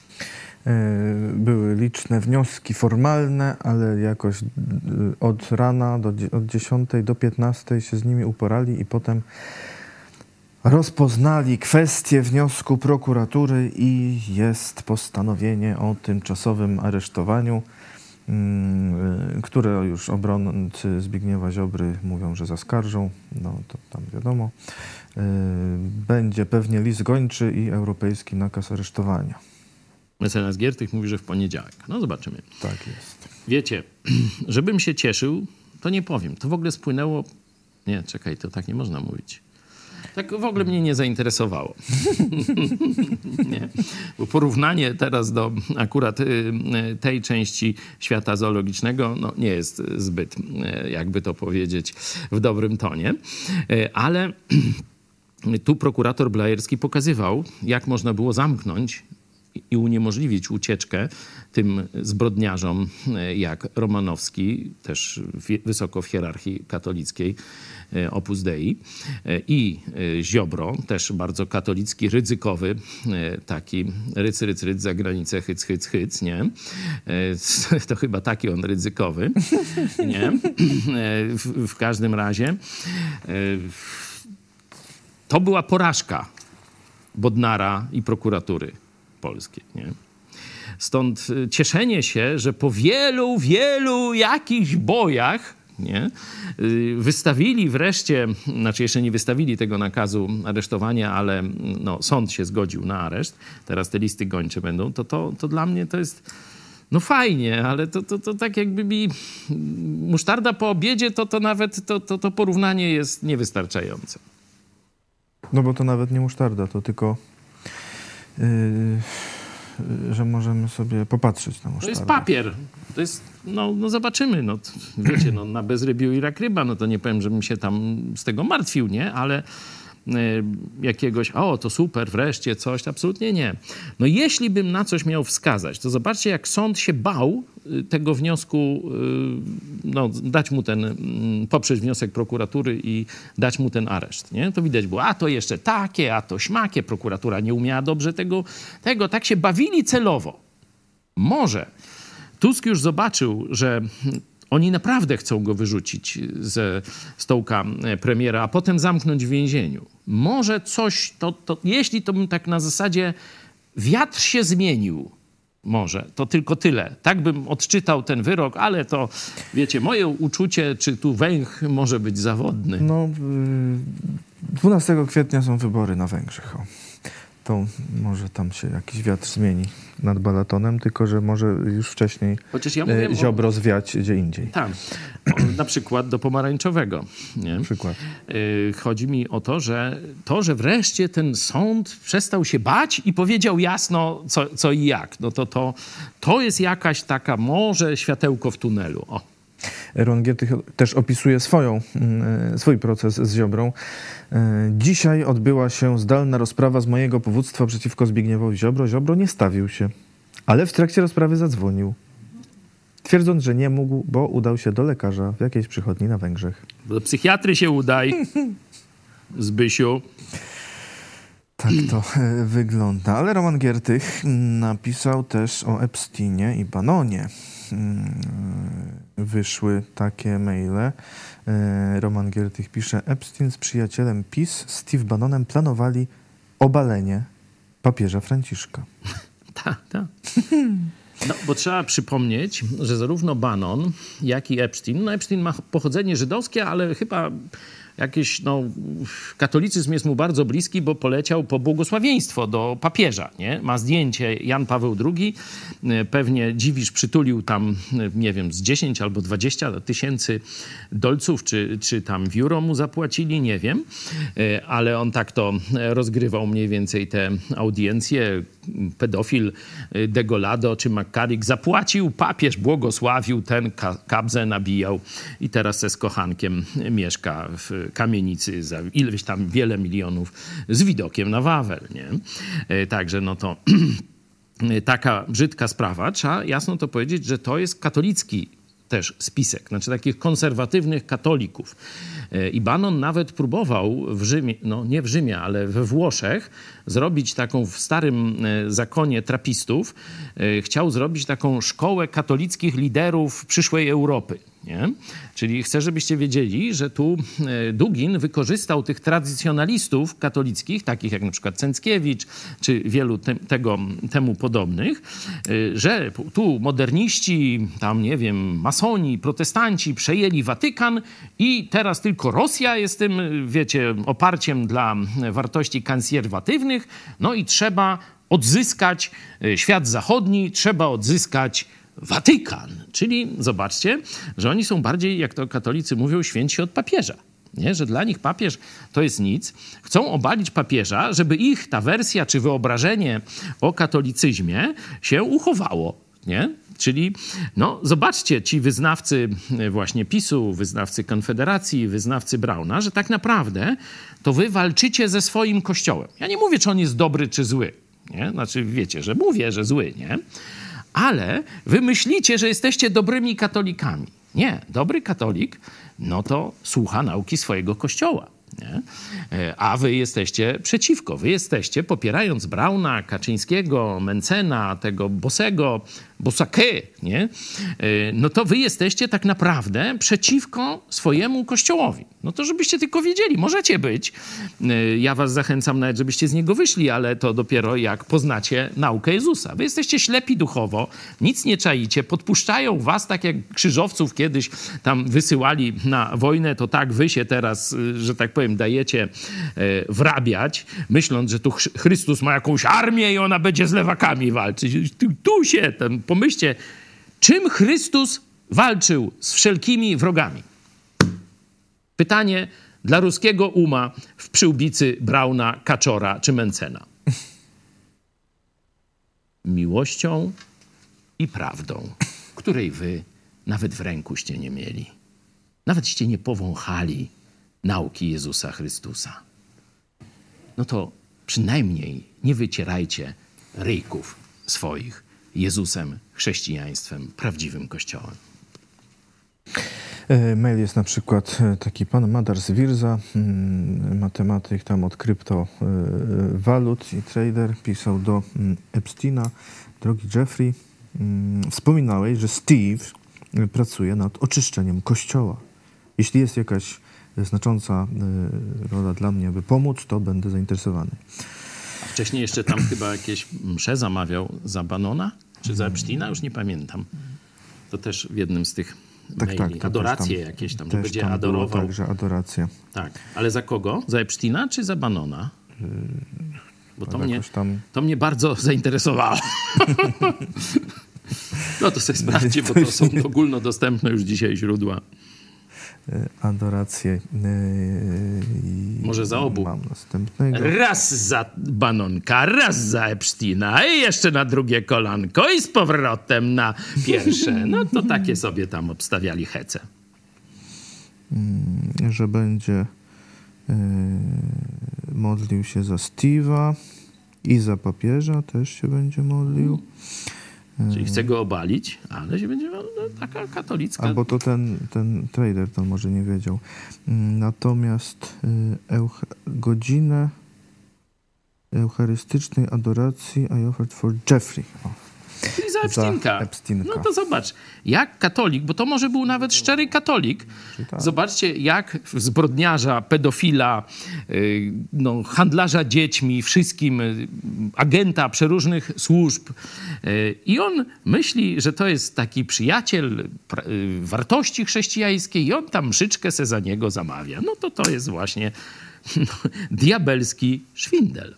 Były liczne wnioski formalne, ale jakoś od rana do, od dziesiątej do piętnastej się z nimi uporali i potem rozpoznali kwestię wniosku prokuratury i jest postanowienie o tymczasowym aresztowaniu, które już obrońcy Zbigniewa Ziobry mówią, że zaskarżą. No to tam wiadomo. Będzie pewnie list gończy i europejski nakaz aresztowania. Mecenas Giertych mówi, że w poniedziałek. No zobaczymy. Tak jest. Wiecie, żebym się cieszył, to nie powiem. To w ogóle spłynęło... Nie, czekaj, to tak nie można mówić. Tak w ogóle mnie nie zainteresowało. Nie. Bo porównanie teraz do akurat tej części świata zoologicznego no, nie jest zbyt, jakby to powiedzieć, w dobrym tonie. Ale tu prokurator Blajerski pokazywał, jak można było zamknąć i uniemożliwić ucieczkę tym zbrodniarzom jak Romanowski, też wysoko w hierarchii katolickiej, Opus Dei, i Ziobro, też bardzo katolicki, ryzykowy, taki ryc, ryc, ryc za granicę, hyc, hyc, hyc, nie? To chyba taki on ryzykowy, nie? W, w każdym razie to była porażka Bodnara i prokuratury polskiej, nie? Stąd cieszenie się, że po wielu, wielu jakichś bojach, nie, wystawili wreszcie, znaczy jeszcze nie wystawili tego nakazu aresztowania, ale no, sąd się zgodził na areszt, teraz te listy gończe będą, to, to, to dla mnie to jest no fajnie, ale to, to, to tak jakby mi musztarda po obiedzie, to, to nawet to, to, to porównanie jest niewystarczające. No bo to nawet nie musztarda, to tylko yy, yy, że możemy sobie popatrzeć na musztardę. To jest papier. To jest, no, no zobaczymy. No, wiecie, no, na bezrybiu i rak ryba, no to nie powiem, żebym się tam z tego martwił, nie? Ale y, jakiegoś, o, to super, wreszcie coś, absolutnie nie. No jeśli bym na coś miał wskazać, to zobaczcie, jak sąd się bał tego wniosku, y, no, dać mu ten, y, poprzeć wniosek prokuratury i dać mu ten areszt, nie? To widać było, a to jeszcze takie, a to śmakie, prokuratura nie umiała dobrze tego, tego, tak się bawili celowo. Może Tusk już zobaczył, że oni naprawdę chcą go wyrzucić ze stołka premiera, a potem zamknąć w więzieniu. Może coś, to, to, jeśli to bym tak na zasadzie wiatr się zmienił, może, to tylko tyle. Tak bym odczytał ten wyrok, ale to, wiecie, moje uczucie, czy tu Węch może być zawodny. No, dwunastego kwietnia są wybory na Węgrzech. O. to może tam się jakiś wiatr zmieni nad Balatonem, tylko że może już wcześniej Chociaż ja mówię Ziobro o... zwiać gdzie indziej. Tak, na przykład do Pomarańczowego. Nie? Przykład. Chodzi mi o to, że to, że wreszcie ten sąd przestał się bać i powiedział jasno co, co i jak, no to, to, to jest jakaś taka może światełko w tunelu. O. Roman Giertych też opisuje swoją, swój proces z Ziobrą. Dzisiaj odbyła się zdalna rozprawa z mojego powództwa przeciwko Zbigniewowi Ziobro. Ziobro nie stawił się, ale w trakcie rozprawy zadzwonił, twierdząc, że nie mógł, bo udał się do lekarza w jakiejś przychodni na Węgrzech. Do psychiatry się udaj, Zbysiu. Tak to wygląda. Ale Roman Giertych napisał też o Epsteinie i Bannonie. Wyszły takie maile. Roman Giertych pisze: Epstein z przyjacielem PiS, Steve Bannonem planowali obalenie papieża Franciszka. Tak, tak. No, bo trzeba przypomnieć, że zarówno Bannon, jak i Epstein, no Epstein ma pochodzenie żydowskie, ale chyba jakiś, no, katolicyzm jest mu bardzo bliski, bo poleciał po błogosławieństwo do papieża, nie? Ma zdjęcie Jan Paweł drugi, pewnie dziwisz, przytulił tam, nie wiem, z dziesięć albo dwadzieścia tysięcy dolców, czy, czy tam w euro mu zapłacili, nie wiem, ale on tak to rozgrywał mniej więcej te audiencje. Pedofil Degolado czy McCarrick zapłacił, papież błogosławił, ten ka- kabzę nabijał i teraz ze z kochankiem mieszka w kamienicy za ileś tam wiele milionów z widokiem na Wawel, nie? Także no to taka brzydka sprawa. Trzeba jasno to powiedzieć, że to jest katolicki też spisek, znaczy takich konserwatywnych katolików. I Bannon nawet próbował w Rzymie, no nie w Rzymie, ale we Włoszech zrobić taką w starym zakonie trapistów, chciał zrobić taką szkołę katolickich liderów przyszłej Europy. Nie? Czyli chcę, żebyście wiedzieli, że tu Dugin wykorzystał tych tradycjonalistów katolickich, takich jak na przykład Cęckiewicz, czy wielu te, tego, temu podobnych, że tu moderniści, tam nie wiem, masoni, protestanci przejęli Watykan i teraz tylko Rosja jest tym, wiecie, oparciem dla wartości konserwatywnych, no i trzeba odzyskać świat zachodni, trzeba odzyskać Watykan. Czyli zobaczcie, że oni są bardziej, jak to katolicy mówią, świętsi od papieża. Nie? Że dla nich papież to jest nic. Chcą obalić papieża, żeby ich ta wersja czy wyobrażenie o katolicyzmie się uchowało. Nie? Czyli, no zobaczcie, ci wyznawcy właśnie PiSu, wyznawcy Konfederacji, wyznawcy Brauna, że tak naprawdę to wy walczycie ze swoim kościołem. Ja nie mówię, czy on jest dobry, czy zły. Nie? Znaczy, wiecie, że mówię, że zły, nie? Ale wy myślicie, że jesteście dobrymi katolikami. Nie, dobry katolik, no to słucha nauki swojego kościoła. Nie? A wy jesteście przeciwko. Wy jesteście, popierając Brauna, Kaczyńskiego, Mencena, tego Bosego, Bosakę, nie? No to wy jesteście tak naprawdę przeciwko swojemu kościołowi. No to żebyście tylko wiedzieli, możecie być. Ja was zachęcam nawet, żebyście z niego wyszli, ale to dopiero jak poznacie naukę Jezusa. Wy jesteście ślepi duchowo, nic nie czaicie, podpuszczają was, tak jak krzyżowców kiedyś tam wysyłali na wojnę, to tak wy się teraz, że tak powiem, dajecie wrabiać, myśląc, że tu Chrystus ma jakąś armię i ona będzie z lewakami walczyć. Tu, tu się, ten, pomyślcie, czym Chrystus walczył z wszelkimi wrogami? Pytanie dla ruskiego uma w przyłbicy Brauna, Kaczora czy Mencena. Miłością i prawdą, której wy nawet w rękuście nie mieli. Nawetście nie powąchali nauki Jezusa Chrystusa. No to przynajmniej nie wycierajcie ryjków swoich Jezusem, chrześcijaństwem, prawdziwym Kościołem. Mail jest na przykład taki pan Madar z Wirza, matematyk tam od kryptowalut i trader, pisał do Epsteina: drogi Jeffrey, wspominałeś, że Steve pracuje nad oczyszczeniem Kościoła. Jeśli jest jakaś znacząca rola dla mnie, by pomóc, to będę zainteresowany. A wcześniej jeszcze tam chyba jakieś msze zamawiał za Bannona? Czy za Epsteina? Już nie pamiętam. To też w jednym z tych tak, maili. tak, Adoracje tam, jakieś tam, też że będzie tam adorował. Było także adoracja. Tak. Ale za kogo? Za Epsteina czy za Bannona? bo to, Ale mnie, jakoś tam- to mnie bardzo zainteresowało. No to sobie sprawdźcie, bo to są ogólnodostępne już dzisiaj źródła. Adorację. Yy, Może za obu. Mam następnego. Raz za Banonka, raz za Epsteina i jeszcze na drugie kolanko i z powrotem na pierwsze. No to takie sobie tam obstawiali hece. Że będzie yy, modlił się za Steve'a i za papieża też się będzie modlił. Czyli chce go obalić, ale się będzie no, taka katolicka. Albo to ten, ten trader to może nie wiedział. Natomiast yy, euch- godzinę eucharystycznej adoracji I offered for Jeffrey. O. Czyli za Epsteinka. Za Epsteinka. No to zobacz, jak katolik, bo to może był nawet szczery katolik. tak. Zobaczcie, jak zbrodniarza, pedofila, yy, no, handlarza dziećmi, wszystkim, yy, agenta przeróżnych służb. Yy, I on myśli, że to jest taki przyjaciel pra- yy, wartości chrześcijańskiej i on tam mszyczkę se za niego zamawia. No to to jest właśnie no, diabelski szwindel.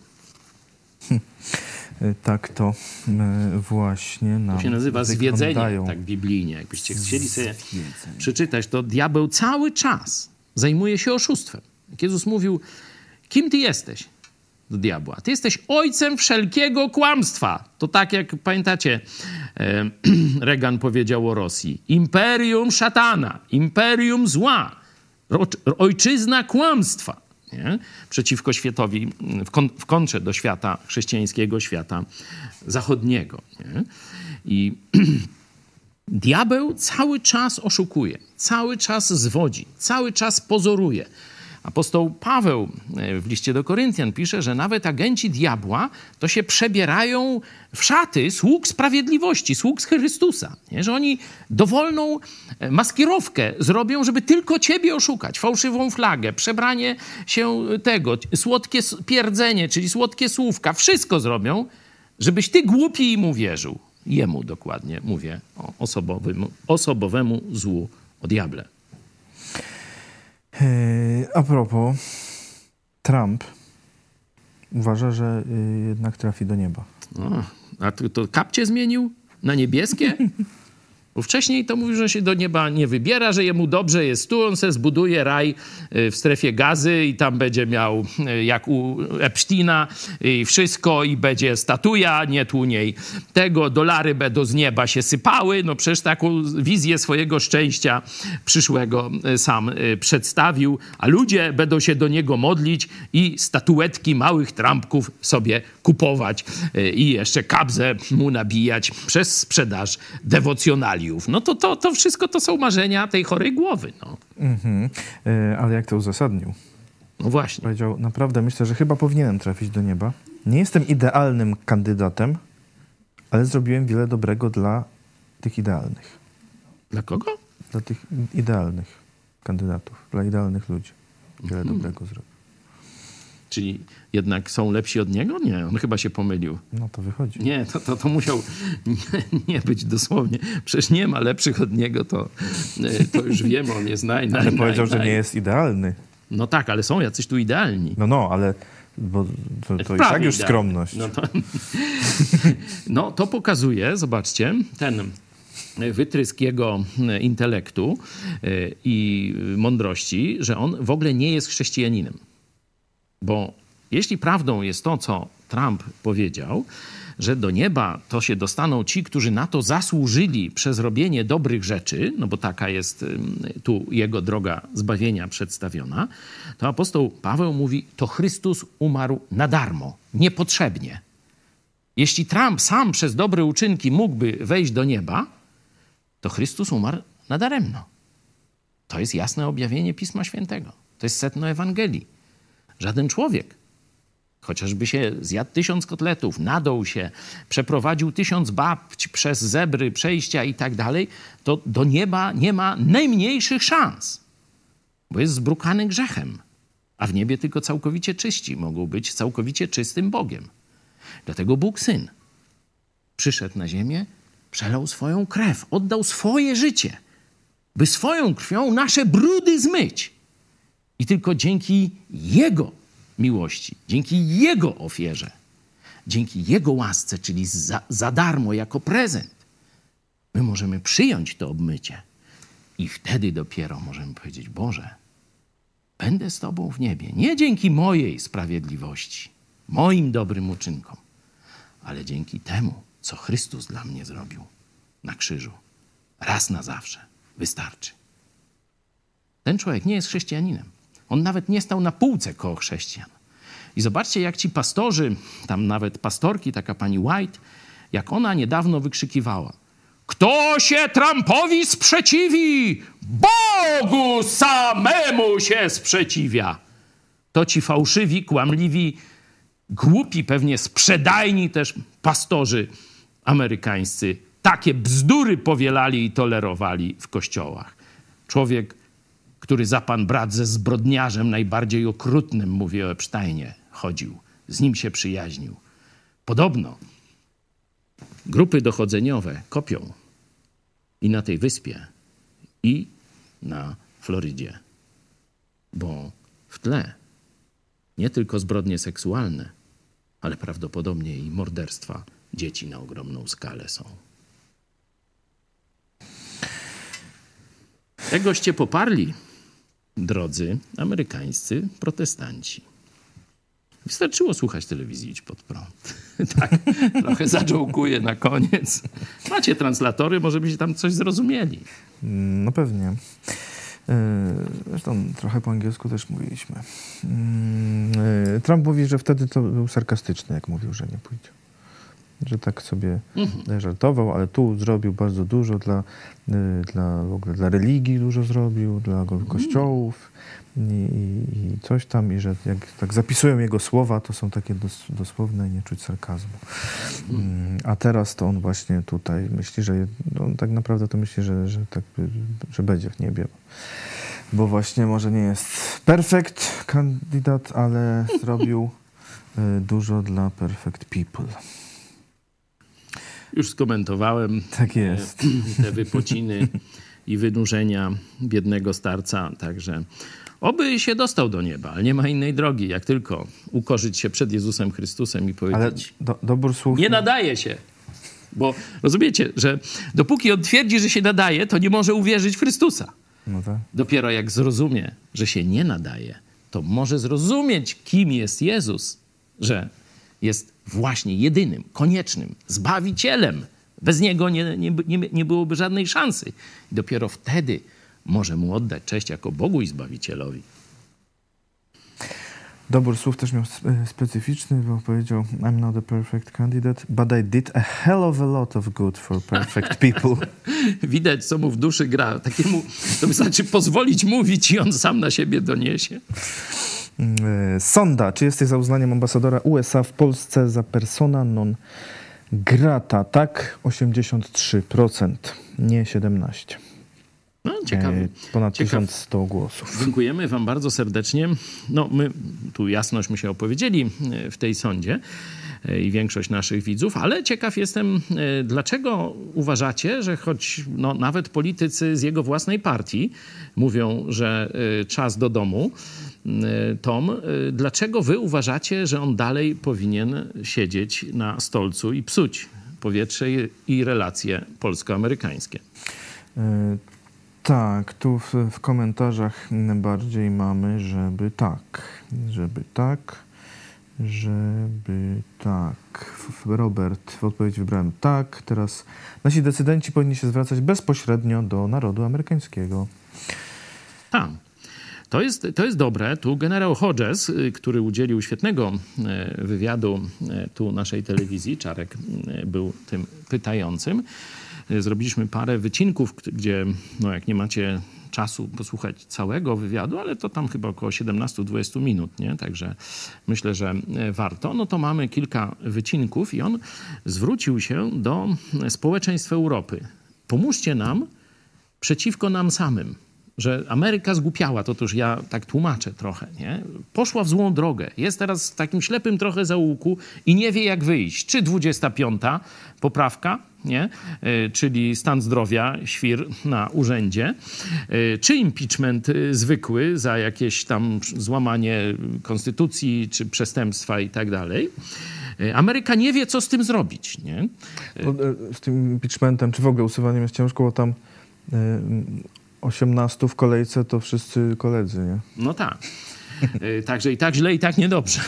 Tak to e, właśnie nam To się nazywa zwiedzenie, wyglądają. tak biblijnie. Jakbyście chcieli sobie przeczytać, to diabeł cały czas zajmuje się oszustwem. Jak Jezus mówił, kim ty jesteś? Do diabła. Ty jesteś ojcem wszelkiego kłamstwa. To tak jak, pamiętacie, e, Reagan powiedział o Rosji. Imperium szatana, imperium zła, ro, ojczyzna kłamstwa. Nie? Przeciwko światowi, w, kon, w kontrze do świata chrześcijańskiego, świata zachodniego. Nie? I diabeł cały czas oszukuje, cały czas zwodzi, cały czas pozoruje. Apostoł Paweł w liście do Koryntian pisze, że nawet agenci diabła to się przebierają w szaty sług sprawiedliwości, sług z Chrystusa. Nie? Że oni dowolną maskirowkę zrobią, żeby tylko ciebie oszukać. Fałszywą flagę, przebranie się tego, słodkie pierdzenie, czyli słodkie słówka. Wszystko zrobią, żebyś ty głupi im uwierzył. Jemu dokładnie mówię o osobowym, osobowemu złu, o diable. A propos, Trump uważa, że jednak trafi do nieba. O, a to, to kapcie zmienił na niebieskie? Bo wcześniej to mówił, że się do nieba nie wybiera, że jemu dobrze jest tu, on se zbuduje raj w strefie Gazy i tam będzie miał, jak u Epsteina, i wszystko, i będzie statuja, nie tłuniej tego, dolary będą z nieba się sypały. No przecież taką wizję swojego szczęścia przyszłego sam przedstawił, a ludzie będą się do niego modlić i statuetki małych trampków sobie kupować i jeszcze kabzę mu nabijać przez sprzedaż dewocjonaliów. No to, to, to wszystko to są marzenia tej chorej głowy. No, Mhm. E, ale jak to uzasadnił? no właśnie. Powiedział, naprawdę myślę, że chyba powinienem trafić do nieba. Nie jestem idealnym kandydatem, ale zrobiłem wiele dobrego dla tych idealnych. Dla kogo? Dla tych idealnych kandydatów, dla idealnych ludzi. Wiele Mhm. dobrego zrobił. Czyli jednak są lepsi od niego? Nie, on chyba się pomylił. No to wychodzi. Nie, to, to, to musiał nie, nie być dosłownie. Przecież nie ma lepszych od niego, to, to już wiemy, on jest naj, naj, Ale naj, powiedział, naj. że nie jest idealny. No tak, ale są jacyś tu idealni. No, no, ale bo to, to i Prawie tak już idealni. skromność. No to, no to pokazuje, zobaczcie, ten wytrysk jego intelektu i mądrości, że on w ogóle nie jest chrześcijaninem. Bo jeśli prawdą jest to, co Trump powiedział, że do nieba to się dostaną ci, którzy na to zasłużyli przez robienie dobrych rzeczy, no bo taka jest tu jego droga zbawienia przedstawiona, to apostoł Paweł mówi, to Chrystus umarł na darmo, niepotrzebnie. Jeśli Trump sam przez dobre uczynki mógłby wejść do nieba, to Chrystus umarł nadaremno. To jest jasne objawienie Pisma Świętego. To jest sedno Ewangelii. Żaden człowiek, chociażby się zjadł tysiąc kotletów, nadął się, przeprowadził tysiąc babć przez zebry, przejścia i tak dalej, to do nieba nie ma najmniejszych szans, bo jest zbrukany grzechem, a w niebie tylko całkowicie czyści mogą być całkowicie czystym Bogiem. Dlatego Bóg Syn przyszedł na ziemię, przelał swoją krew, oddał swoje życie, by swoją krwią nasze brudy zmyć. I tylko dzięki Jego miłości, dzięki Jego ofierze dzięki Jego łasce, czyli za, za darmo, jako prezent, my możemy przyjąć to obmycie. I wtedy dopiero możemy powiedzieć, Boże, będę z Tobą w niebie. Nie dzięki mojej sprawiedliwości, moim dobrym uczynkom, ale dzięki temu, co Chrystus dla mnie zrobił na krzyżu. Raz na zawsze. Wystarczy. Ten człowiek nie jest chrześcijaninem. On nawet nie stał na półce koło chrześcijan. I zobaczcie, jak ci pastorzy, tam nawet pastorki, taka pani White, jak ona niedawno wykrzykiwała: kto się Trumpowi sprzeciwi, Bogu samemu się sprzeciwia. To ci fałszywi, kłamliwi, głupi, pewnie sprzedajni też pastorzy amerykańscy takie bzdury powielali i tolerowali w kościołach. Człowiek, który za pan brat ze zbrodniarzem najbardziej okrutnym, mówię o Epsteinie, chodził. Z nim się przyjaźnił. Podobno grupy dochodzeniowe kopią i na tej wyspie, i na Florydzie. Bo w tle nie tylko zbrodnie seksualne, ale prawdopodobnie i morderstwa dzieci na ogromną skalę są. Tegoście poparli, drodzy amerykańscy protestanci. Wystarczyło słuchać telewizji Idź Pod Prąd. Tak, trochę zadżołkuję na koniec. Macie translatory, może byście tam coś zrozumieli. No pewnie. Zresztą trochę po angielsku też mówiliśmy. Trump mówi, że wtedy to był sarkastyczny, jak mówił, że nie pójdzie. Że tak sobie mhm. żartował, ale tu zrobił bardzo dużo dla, dla, w ogóle dla religii, dużo zrobił, dla kościołów i, i coś tam. I że jak tak zapisują jego słowa, to są takie dos, dosłowne i nie czuć sarkazmu. Mhm. A teraz to on właśnie tutaj myśli, że on tak naprawdę to myśli, że, że, tak, że będzie w niebie. Bo właśnie może nie jest perfect kandydat, ale zrobił dużo dla perfect people. Już skomentowałem tak jest. te wypociny i wynurzenia biednego starca, także oby się dostał do nieba, ale nie ma innej drogi, jak tylko ukorzyć się przed Jezusem Chrystusem i powiedzieć, ale do, dobór słów... nie nadaje się. Bo rozumiecie, że dopóki on twierdzi, że się nadaje, to nie może uwierzyć w Chrystusa. No tak. Dopiero jak zrozumie, że się nie nadaje, to może zrozumieć, kim jest Jezus, że jest właśnie jedynym, koniecznym Zbawicielem. Bez Niego nie, nie, nie, nie byłoby żadnej szansy. I dopiero wtedy może Mu oddać cześć jako Bogu i Zbawicielowi. Dobór słów też miał specyficzny, bo powiedział: I'm not a perfect candidate, but I did a hell of a lot of good for perfect people. Widać, co mu w duszy gra. Takiemu to wystarczy pozwolić mówić i on sam na siebie doniesie. Sonda. Czy jesteś za uznaniem ambasadora U S A w Polsce za persona non grata? Tak, osiemdziesiąt trzy procent, nie siedemnaście procent. No, ciekawe. Ponad Ciekaw. tysiąc sto głosów. Dziękujemy wam bardzo serdecznie. No, my tu jasnośmy się opowiedzieli w tej sądzie i większość naszych widzów, ale ciekaw jestem, dlaczego uważacie, że choć no, nawet politycy z jego własnej partii mówią, że czas do domu, Tom, dlaczego wy uważacie, że on dalej powinien siedzieć na stolcu i psuć powietrze i relacje polsko-amerykańskie? Y Tak, tu w, w komentarzach bardziej mamy, żeby tak, żeby tak, żeby tak. Robert, w odpowiedzi wybrałem tak. Teraz nasi decydenci powinni się zwracać bezpośrednio do narodu amerykańskiego. Tak. To jest, to jest dobre. Tu generał Hodges, który udzielił świetnego wywiadu tu naszej telewizji, Czarek był tym pytającym. Zrobiliśmy parę wycinków, gdzie, no jak nie macie czasu posłuchać całego wywiadu, ale to tam chyba około siedemnaście do dwudziestu minut, nie? Także myślę, że warto. No to mamy kilka wycinków i on zwrócił się do społeczeństw Europy. Pomóżcie nam przeciwko nam samym. Że Ameryka zgłupiała, to też ja tak tłumaczę trochę, nie? Poszła w złą drogę. Jest teraz w takim ślepym trochę zaułku i nie wie, jak wyjść. Czy dwudziesta piąta poprawka, nie? Yy, czyli stan zdrowia, świr na urzędzie, yy, czy impeachment yy, zwykły za jakieś tam złamanie konstytucji, czy przestępstwa i tak dalej. Ameryka nie wie, co z tym zrobić, nie? Z tym impeachmentem, czy w ogóle usuwaniem jest ciężko, bo tam osiemnastu w kolejce to wszyscy koledzy, nie? No tak. Także i tak źle, i tak niedobrze.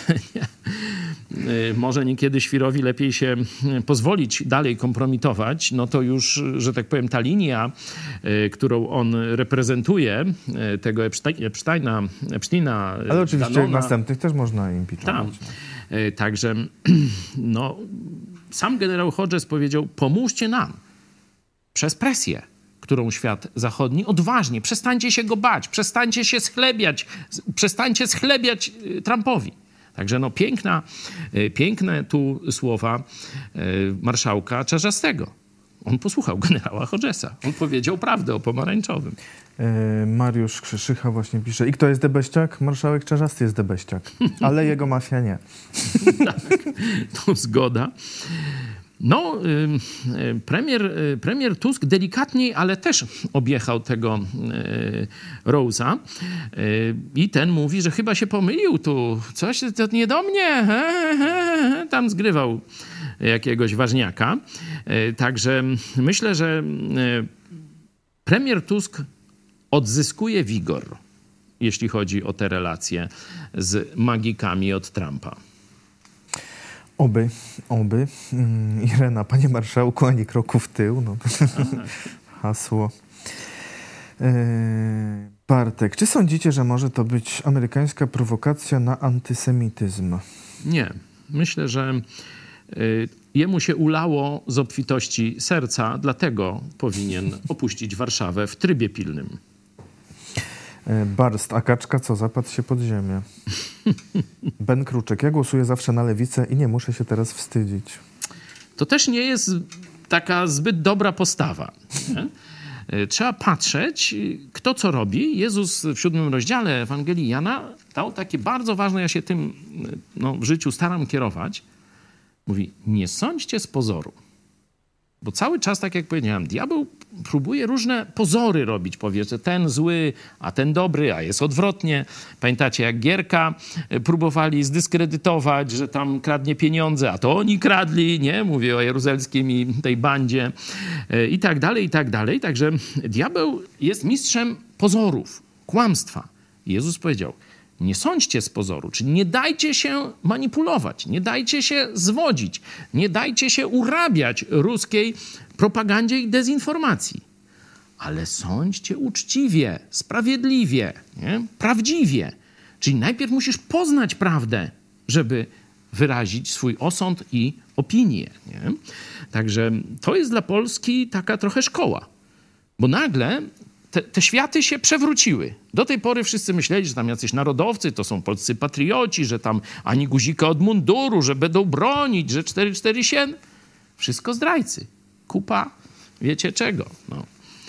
Może niekiedy Świrowi lepiej się pozwolić dalej kompromitować, no to już, że tak powiem, ta linia, którą on reprezentuje, tego Epsteina, Epsteina ale oczywiście Danona, następnych też można impeachować. Tam. Także no, sam generał Hodges powiedział, pomóżcie nam przez presję, którą świat zachodni, odważnie, przestańcie się go bać, przestańcie się schlebiać, przestańcie schlebiać Trumpowi. Także no piękna, piękne tu słowa marszałka Czarzastego. On posłuchał generała Hodgesa. On powiedział prawdę o pomarańczowym. E, Mariusz Krzyszycha właśnie pisze. I kto jest debeściak? Marszałek Czarzasty jest debeściak, ale jego mafia nie. Tak, to zgoda. No, y, premier, y, premier Tusk delikatniej, ale też objechał tego y, Rose'a y, i ten mówi, że chyba się pomylił tu. Coś, to nie do mnie. He, he, he. Tam zgrywał jakiegoś ważniaka. Y, także myślę, że y, premier Tusk odzyskuje wigor, jeśli chodzi o te relacje z magikami od Trumpa. Oby, oby. Mm, Irena, panie marszałku, ani kroku w tył. No. Hasło. E, Bartek, czy sądzicie, że może to być amerykańska prowokacja na antysemityzm? Nie. Myślę, że y, jemu się ulało z obfitości serca, dlatego powinien opuścić Warszawę w trybie pilnym. E, Barst, a kaczka co? Zapadł się pod ziemię. Ben Kruczek, ja głosuję zawsze na lewicę i nie muszę się teraz wstydzić. To też nie jest taka zbyt dobra postawa. Nie? Trzeba patrzeć, kto co robi. Jezus w siódmym rozdziale Ewangelii Jana dał takie bardzo ważne, ja się tym no, w życiu staram kierować. Mówi, nie sądźcie z pozoru. Bo cały czas, tak jak powiedziałem, diabeł próbuje różne pozory robić. Powie, że ten zły, a ten dobry, a jest odwrotnie. Pamiętacie, jak Gierka próbowali zdyskredytować, że tam kradnie pieniądze, a to oni kradli, nie? Mówię o jeruzalskim i tej bandzie i tak dalej, i tak dalej. Także diabeł jest mistrzem pozorów, kłamstwa. Jezus powiedział, nie sądźcie z pozoru, czyli nie dajcie się manipulować, nie dajcie się zwodzić, nie dajcie się urabiać ruskiej propagandzie i dezinformacji. Ale sądźcie uczciwie, sprawiedliwie, nie? Prawdziwie. Czyli najpierw musisz poznać prawdę, żeby wyrazić swój osąd i opinię. Nie? Także to jest dla Polski taka trochę szkoła, bo nagle Te, te światy się przewróciły. Do tej pory wszyscy myśleli, że tam jacyś narodowcy to są polscy patrioci, że tam ani guzika od munduru, że będą bronić, że cztery cztery siedem. Wszystko zdrajcy. Kupa wiecie czego. No.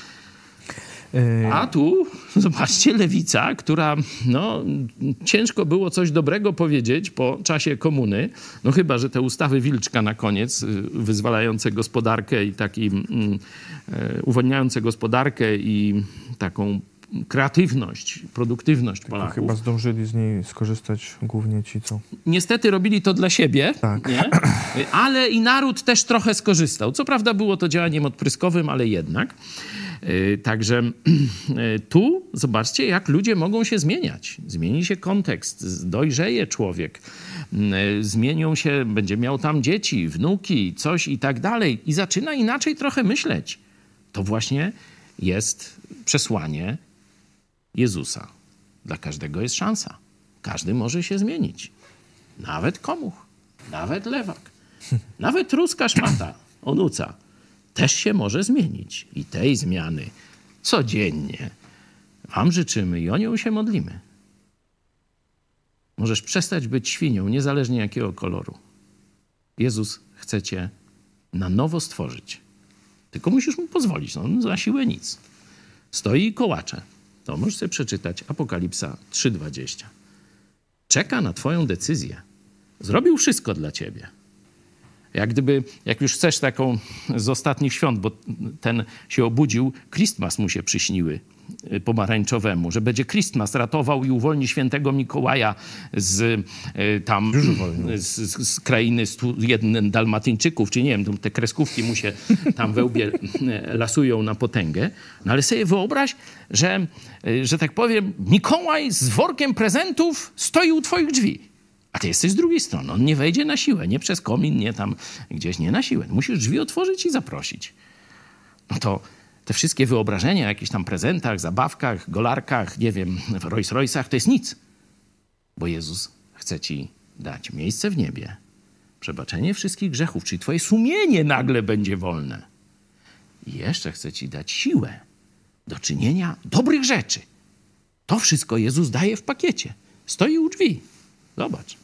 A tu, zobaczcie, lewica, która, no, ciężko było coś dobrego powiedzieć po czasie komuny, no chyba, że te ustawy Wilczka na koniec, wyzwalające gospodarkę i taki, um, uwolniające gospodarkę i taką kreatywność, produktywność Polaków. Chyba zdążyli z niej skorzystać głównie ci, co... Niestety robili to dla siebie, tak. Nie? Ale i naród też trochę skorzystał. Co prawda było to działaniem odpryskowym, ale jednak. Także tu zobaczcie, jak ludzie mogą się zmieniać. Zmieni się kontekst, dojrzeje człowiek, zmienią się, będzie miał tam dzieci, wnuki, coś i tak dalej. I zaczyna inaczej trochę myśleć. To właśnie jest przesłanie Jezusa. Dla każdego jest szansa. Każdy może się zmienić. Nawet komuch, nawet lewak, nawet ruska szmata, onuca. Też się może zmienić. I tej zmiany codziennie wam życzymy i o nią się modlimy. Możesz przestać być świnią, niezależnie jakiego koloru. Jezus chce cię na nowo stworzyć. Tylko musisz mu pozwolić. No, on za siłę nic. Stoi i kołacze. To możesz sobie przeczytać Apokalipsa trzy dwadzieścia. Czeka na twoją decyzję. Zrobił wszystko dla ciebie. Jak gdyby, jak już chcesz taką z ostatnich świąt, bo ten się obudził, Christmas mu się przyśniły pomarańczowemu, że będzie Christmas ratował i uwolni świętego Mikołaja z tam z, z, z krainy stu jeden Dalmatyńczyków, czy nie wiem, te kreskówki mu się tam we łbie lasują na potęgę. No ale sobie wyobraź, że, że tak powiem, Mikołaj z workiem prezentów stoi u twoich drzwi. A ty jesteś z drugiej strony. On nie wejdzie na siłę, nie przez komin, nie tam gdzieś, nie na siłę. Musisz drzwi otworzyć i zaprosić. No to te wszystkie wyobrażenia o jakichś tam prezentach, zabawkach, golarkach, nie wiem, Rolls Royce'ach, to jest nic. Bo Jezus chce ci dać miejsce w niebie, przebaczenie wszystkich grzechów, czyli twoje sumienie nagle będzie wolne. I jeszcze chce ci dać siłę do czynienia dobrych rzeczy. To wszystko Jezus daje w pakiecie. Stoi u drzwi. Zobacz.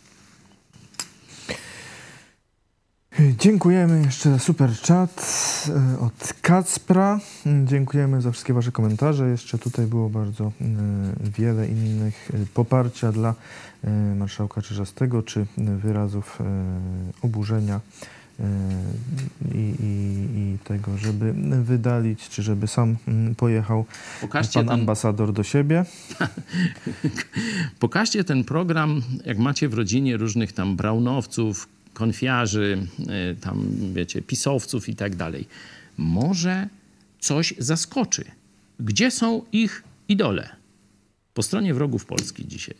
Dziękujemy jeszcze za super chat od Kacpra. Dziękujemy za wszystkie wasze komentarze. Jeszcze tutaj było bardzo wiele innych poparcia dla marszałka Czerzastego, czy wyrazów oburzenia i, i, i tego, żeby wydalić, czy żeby sam pojechał Pokażcie pan ten... ambasador do siebie. Pokażcie ten program, jak macie w rodzinie różnych tam braunowców, konfiarzy, tam wiecie, pisowców i tak dalej. Może coś zaskoczy. Gdzie są ich idole? Po stronie wrogów Polski dzisiaj.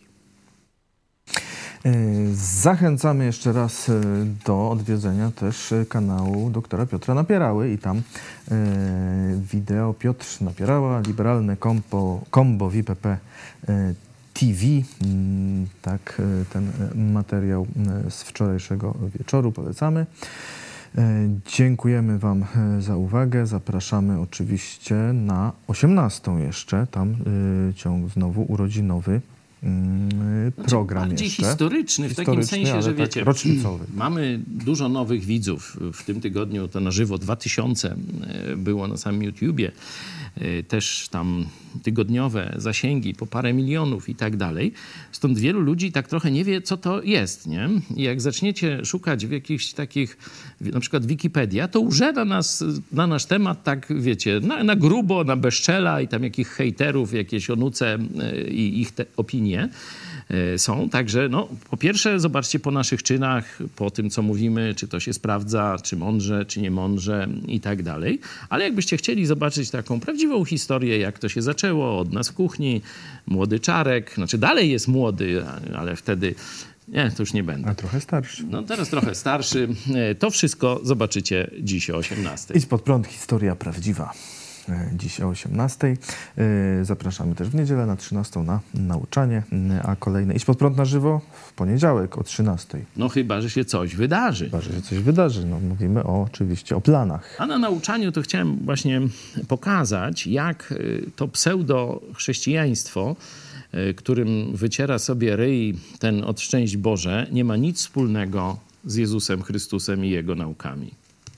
Zachęcamy jeszcze raz do odwiedzenia też kanału doktora Piotra Napierały i tam wideo Piotr Napierała, liberalne kombo, kombo W I P P T V, tak, ten materiał z wczorajszego wieczoru polecamy. Dziękujemy wam za uwagę. Zapraszamy oczywiście na osiemnastą jeszcze, tam ciąg znowu urodzinowy program bardziej jeszcze. historyczny, w takim sensie, że wiecie, tak rocznicowy. Mamy dużo nowych widzów. W tym tygodniu to na żywo dwa tysiące było na samym YouTubie. Też tam tygodniowe zasięgi po parę milionów i tak dalej. Stąd wielu ludzi tak trochę nie wie, co to jest, nie? I jak zaczniecie szukać w jakichś takich, na przykład Wikipedia, to urze na nas, na nasz temat tak, wiecie, na, na grubo, na bezczela i tam jakich hejterów, jakieś onuce i ich te opinie są. Także no, po pierwsze zobaczcie po naszych czynach, po tym, co mówimy, czy to się sprawdza, czy mądrze, czy nie mądrze i tak dalej. Ale jakbyście chcieli zobaczyć taką prawdziwą historię, jak to się zaczęło od nas w kuchni, młody Czarek, znaczy dalej jest młody, ale wtedy nie, to już nie będę. A trochę starszy. No teraz trochę starszy. To wszystko zobaczycie dziś o osiemnastej. Idź pod prąd, historia prawdziwa. Dziś o osiemnastej. Zapraszamy też w niedzielę na trzynastą na nauczanie, a kolejne Idź pod prąd na żywo w poniedziałek o trzynastej. No chyba, że się coś wydarzy. Chyba, że się coś wydarzy. No, mówimy o, oczywiście o planach. A na nauczaniu to chciałem właśnie pokazać, jak to pseudo-chrześcijaństwo, którym wyciera sobie ryj ten od szczęść Boże, nie ma nic wspólnego z Jezusem Chrystusem i Jego naukami.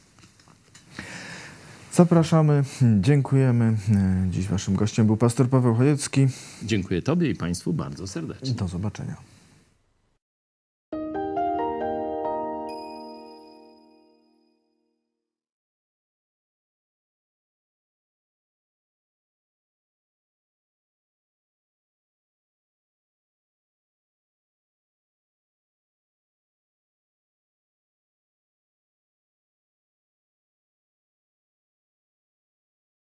Zapraszamy, dziękujemy. Dziś waszym gościem był pastor Paweł Chojecki. Dziękuję tobie i państwu bardzo serdecznie. Do zobaczenia.